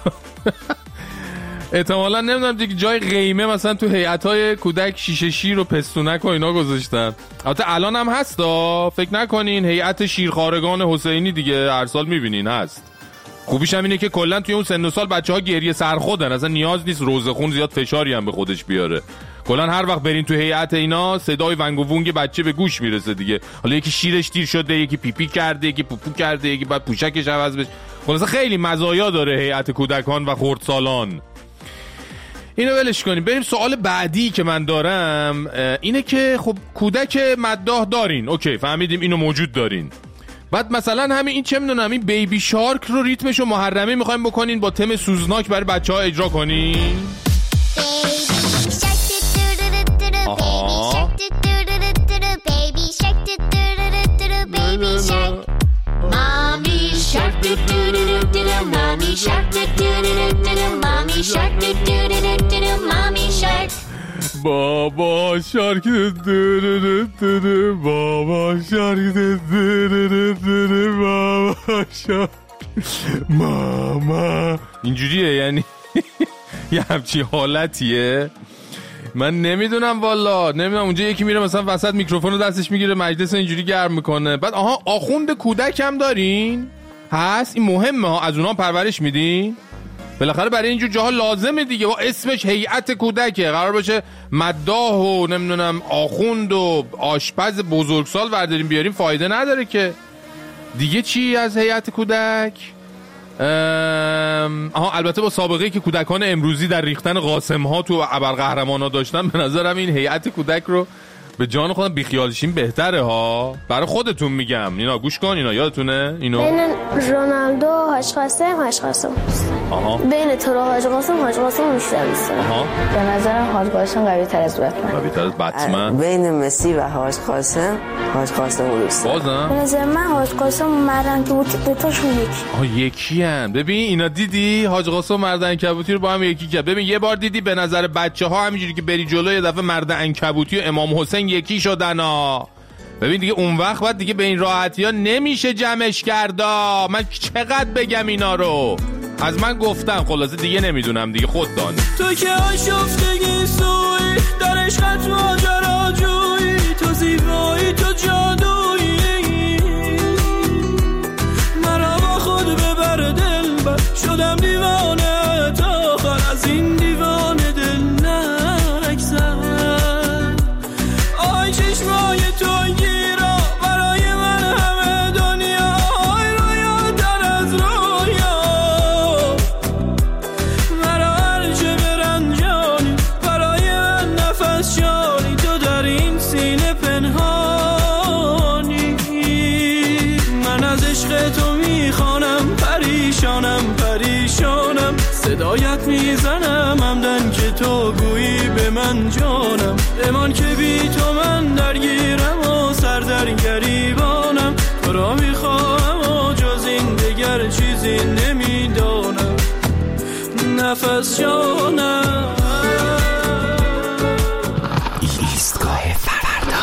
احتمالاً نمیدونم دیگه جای قیمه مثلا تو هیئت‌های کودک شیشه شیر و پستونک و اینا گذاشتن. البته الان هم هستا، فکر نکنین هیئت شیرخوارگان حسینی دیگه هر سال میبینین هست. خوبیش هم اینه که کلا توی اون سن و سال بچه‌ها گریه سرخودن، اصلا نیاز نیست روزه خون زیاد فشاری هم به خودش بیاره. کلا هر وقت برین تو هیئت اینا صدای ونگ و وونگ بچه به گوش میرسه دیگه. حالا یکی شیرش دیر شده، یکی پیپی کرده، یکی پوپو کرده، یکی بعد پوشکش عوض بشه. خلاص خیلی مزایا داره هیئت کودکان و خردسالان. اینو ولش کنیم، بریم سوال بعدی که من دارم اینه که خب کودک مداح دارین، اوکی فهمیدیم اینو موجود دارین. بعد مثلا همین این چه میدونم این بیبی شارک رو ریتمش و محرمی میخوایم بکنین با تم سوزناک برای بچه ها اجرا کنین. آها Mommy shark do do do do do do mommy shark do do do do do do mommy shark do do do do do do mommy shark بابا شارک دو دو دو دو دو بابا شارک دو دو دو دو دو بابا شارک ماما اینجوریه. یعنی یه همچین حالتیه. من نمیدونم والا، نمیدونم. اونجا یکی میره مثلا وسط میکروفون رو دستش میگیره مجلس اینجوری گرم میکنه. بعد آها آخوند کودک هم دارین؟ هست؟ این مهمه ها، از اونها پرورش میدین؟ بالاخره برای اینجور جاها لازمه دیگه. و اسمش هیئت کودکه، قرار باشه مداح و نمیدونم آخوند و آشپز بزرگسال برداریم بیاریم، فایده نداره که. دیگه چی از هیئت کودک؟ آها البته با سابقه‌ای که کودکان امروزی در ریختن قاسم ها تو ابرقهرمان ها داشتن، به نظرم این هیئت کودک رو به جان خودم بیخیالشین بهتره ها. برای خودتون میگم، اینا گوش کن، اینا یادتونه اینو؟ بین رونالدو و حاج قاسم حاج قاسم. آها. بین تو و حاج قاسم حاج قاسم بیشتر دوست دارم. آها. به نظرم حاج قاسم قوی تر از بتمن. قوی تر از بتمن. بین مسی و حاج قاسم حاج قاسم دوست دارم. بازم؟ به نظر من حاج قاسم و مردن کبوتی دوتاشون یکی. آها یکی ان. ببین اینا دیدی حاج قاسم و مردن کبوتی رو با هم یکی کرد. ببین یه بار دیدی به نظر بچه‌ها همینجوری که بری جلو یه دفعه مردن کبوتی و امام حسین یکی شدن ها. ببین دیگه اون وقت بعد دیگه به این راحتی ها نمیشه جمعش کردا. من چقدر بگم اینا رو، از من گفتم، خلاصه دیگه نمیدونم دیگه، خود دانی. تو که آشفتگی سوی در عشقت ماجرا جوی، تو زیبایی تو جادویی، مرا با خود ببر دل بر، شدم دیوانه تا آخر، از این دیوانه دل نگذر. آی چشمای تو گیرا برای گویی به من جانم، امان که بی تو من درگیرم و سر در گریبانم. تو را میخواهم و جز این دگر چیزی نمیدانم، نفس جانم. ایستگاه فردا.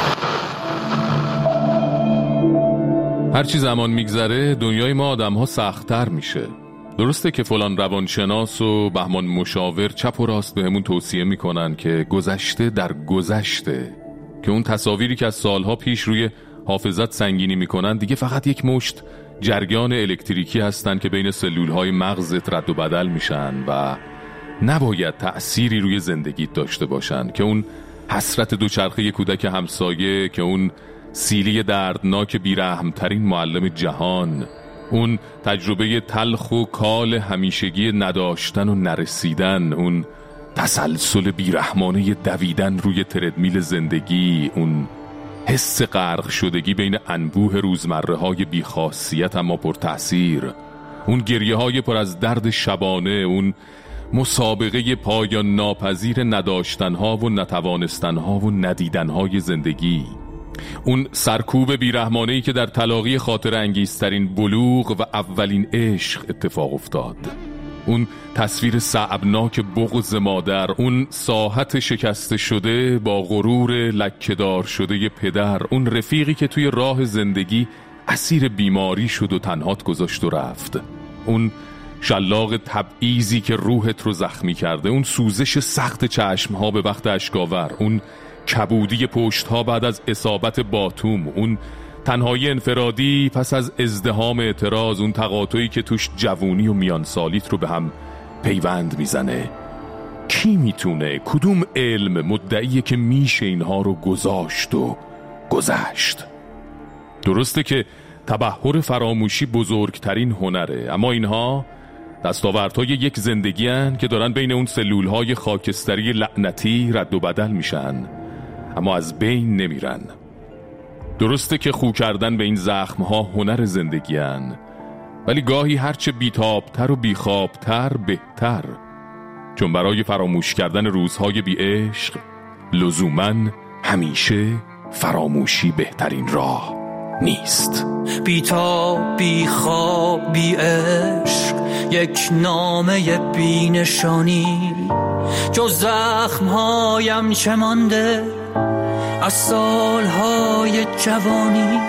هرچی زمان میگذره دنیای ما آدم ها سخت‌تر میشه. درسته که فلان روانشناس و بهمان مشاور چپ و راست بهمون توصیه میکنن که گذشته در گذشته، که اون تصاویری که از سالها پیش روی حافظت سنگینی میکنن دیگه فقط یک مشت جریان الکتریکی هستن که بین سلولهای مغزت رد و بدل میشن و نباید تأثیری روی زندگیت داشته باشن، که اون حسرت دوچرخه کودک همسایه، که اون سیلی دردناک بیرحمترین معلم جهان، اون تجربه تلخ و کال همیشگی نداشتن و نرسیدن، اون تسلسل بیرحمانه دویدن روی تردمیل زندگی، اون حس غرق شدگی بین انبوه روزمره های بیخاصیت اما پر تأثیر، اون گریه های پر از درد شبانه، اون مسابقه پایان ناپذیر نداشتن ها و نتوانستن ها و ندیدن های زندگی، اون سرکوب بیرحمانه‌ای که در تلاقی خاطر انگیزترین بلوغ و اولین عشق اتفاق افتاد، اون تصویر صعبناک بغض مادر، اون ساحت شکسته شده با غرور لکه‌دار شده پدر، اون رفیقی که توی راه زندگی اسیر بیماری شد و تنهات گذاشت و رفت، اون شلاق تبعیضی که روحت رو زخمی کرده، اون سوزش سخت چشمها به وقت اشکاور، اون کبودی پشتها بعد از اصابت باتوم، اون تنهایی انفرادی پس از ازدحام اعتراض، اون تقاطعی که توش جوونی و میانسالیت رو به هم پیوند میزنه. کی میتونه، کدوم علم مدعیه که میشه اینها رو گذاشت و گذشت؟ درسته که تبحر فراموشی بزرگترین هنره، اما اینها دستاوردهای یک زندگی هن که دارن بین اون سلولهای خاکستری لعنتی رد و بدل میشن اما از بین نمیرن. درسته که خو کردن به این زخمها هنر زندگی هن، ولی گاهی هرچه بیتابتر و بیخوابتر بهتر، چون برای فراموش کردن روزهای بی عشق لزوماً همیشه فراموشی بهترین راه نیست. بیتاب بی خواب بی عشق، یک نامه بی نشانی، جز زخمهایم چه مانده از سالهای جوانی،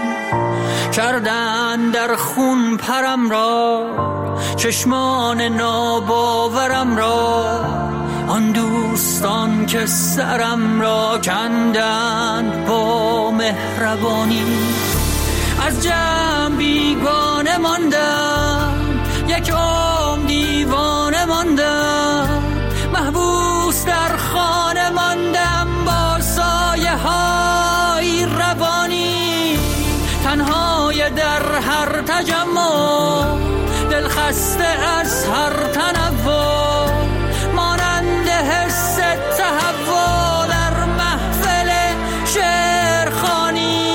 کردن در خون پرم را، چشمان ناباورم را، آن دوستان که سرم را کندند با مهربانی. از جمع بیگانه ماندم، یک عمر دیوانه ماندم، محبوس در خانه ماندم با سایه های روانی، تنهای در هر تجمع، دل خسته از هر تنوع، مانند حس تهوع در محفل شعرخوانی.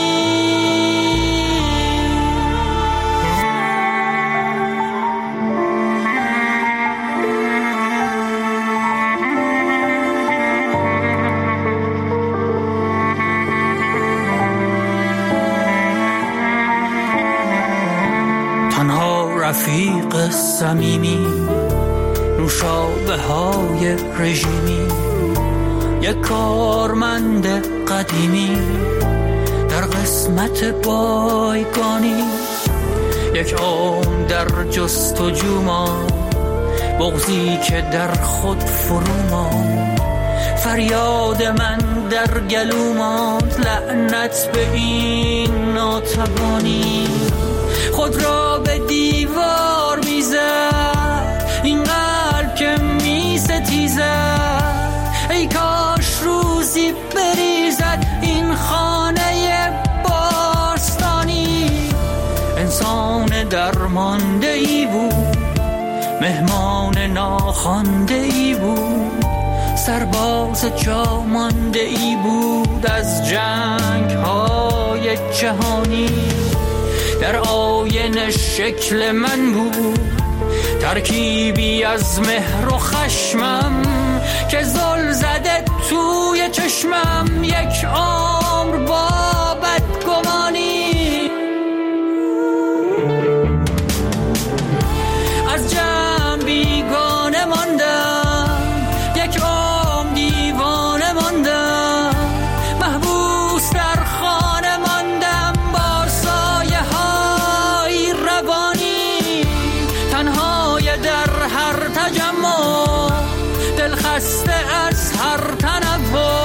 رفیق صمیمی، نوشابه های رژیمی، یک کارمند قدیمی در قسمت بایگانی، یک عمر در جستجو ماند، بغضی که در خود فرو ماند، فریاد من در گلو ماند، لعنت به این ناتوانی، خود را به دیوار میزد این قلب که میستیزد، ای کاش روزی بریزد این خانه باستانی. انسان درمانده ای بود، مهمان ناخوانده ای بود، سرباز جا مانده ای بود از جنگ های جهانی. در آینه شکل من بود، ترکیبی از مهر و خشمم خسته از هر تنوع